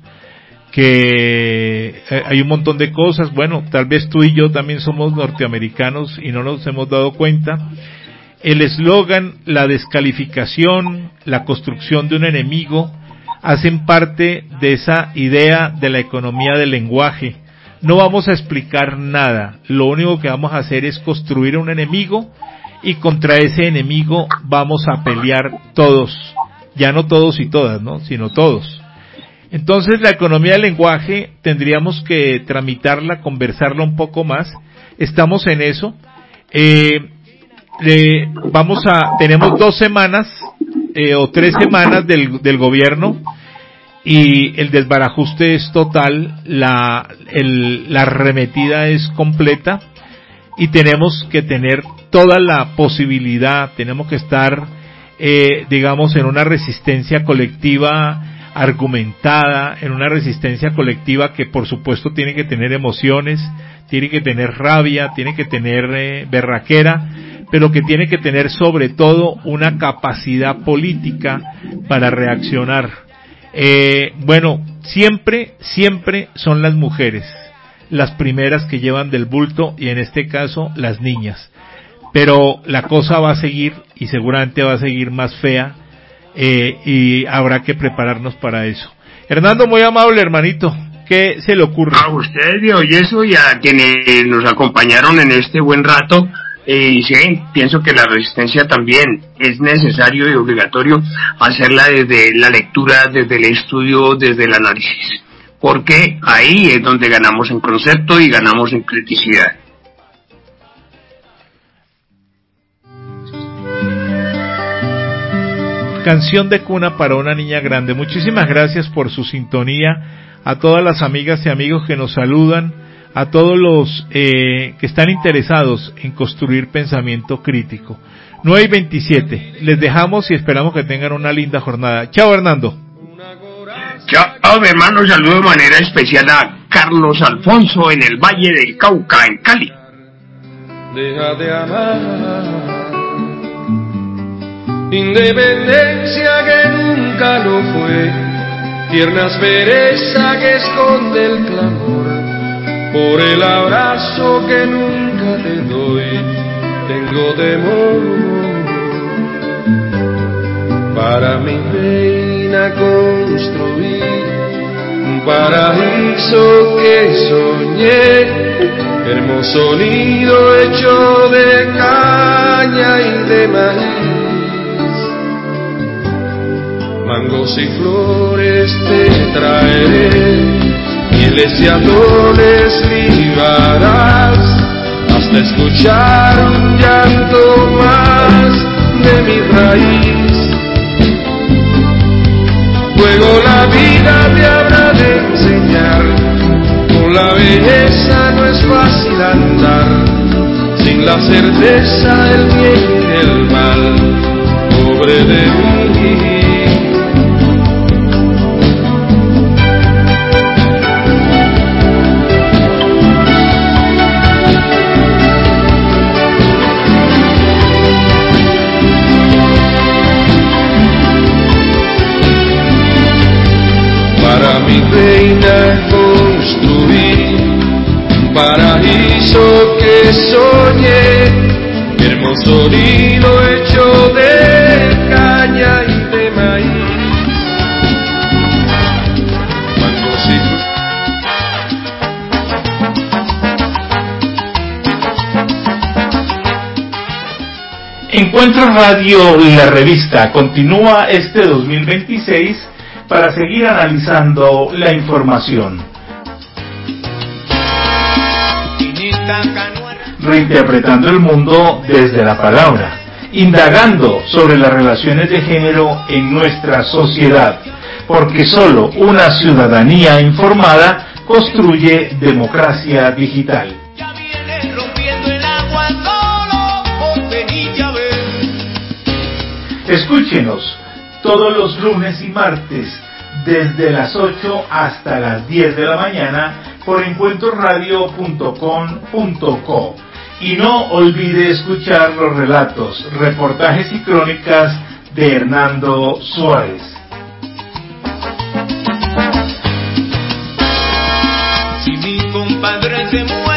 Speaker 1: que eh, hay un montón de cosas. Bueno, tal vez tú y yo también somos norteamericanos y no nos hemos dado cuenta. El eslogan, la descalificación, la construcción de un enemigo, hacen parte de esa idea de la economía del lenguaje. No vamos a explicar nada, lo único que vamos a hacer es construir un enemigo y contra ese enemigo vamos a pelear todos, ya no todos y todas, ¿no? Sino todos. Entonces la economía del lenguaje tendríamos que tramitarla, conversarla un poco más, estamos en eso. Eh, eh, vamos a, tenemos dos semanas eh, o tres semanas del, del gobierno y el desbarajuste es total, la, el, la arremetida es completa y tenemos que tener toda la posibilidad, tenemos que estar, eh, digamos, en una resistencia colectiva argumentada, en una resistencia colectiva que por supuesto tiene que tener emociones, tiene que tener rabia, tiene que tener eh, berraquera, pero que tiene que tener sobre todo una capacidad política para reaccionar. Eh, bueno, siempre, siempre son las mujeres las primeras que llevan del bulto y en este caso las niñas. Pero la cosa va a seguir y seguramente va a seguir más fea eh, y habrá que prepararnos para eso. Hernando, muy amable hermanito, ¿qué se le ocurre?
Speaker 5: A usted y oye eso y a quienes nos acompañaron en este buen rato. Eh, y sí, pienso que la resistencia también es necesario y obligatorio hacerla desde la lectura, desde el estudio, desde el análisis, porque ahí es donde ganamos en concepto y ganamos en criticidad.
Speaker 1: Canción de cuna para una niña grande. Muchísimas gracias por su sintonía, a todas las amigas y amigos que nos saludan, a todos los eh, que están interesados en construir pensamiento crítico. nueve y veintisiete, les dejamos y esperamos que tengan una linda jornada. Chao, Hernando.
Speaker 5: Chao, mi hermano, saludo de manera especial a Carlos Alfonso en el Valle del Cauca, en Cali.
Speaker 11: Deja de amar, independencia que nunca lo fue, tierna aspereza que esconde el clamor, por el abrazo que nunca te doy, tengo temor. Para mi reina construí un paraíso que soñé, hermoso nido hecho de caña y de maíz, mangos y flores te traeré, mieles y atoles librarás, hasta escuchar un llanto más de mi raíz. Luego la vida te habrá de enseñar, con la belleza no es fácil andar, sin la certeza del bien y del mal, pobre de mí. Para mi reina construí un paraíso que soñé, hermoso nido hecho de caña y de maíz. Cuando si
Speaker 1: Encuentro Radio, la revista, continúa este dos mil veintiséis para seguir analizando la información, reinterpretando el mundo desde la palabra, indagando sobre las relaciones de género en nuestra sociedad, porque solo una ciudadanía informada construye democracia digital. Escúchenos todos los lunes y martes, desde las ocho hasta las diez de la mañana, por encuentro radio punto com punto co. Y no olvide escuchar los relatos, reportajes y crónicas de Hernando Suárez.
Speaker 2: Si mi compadre se muere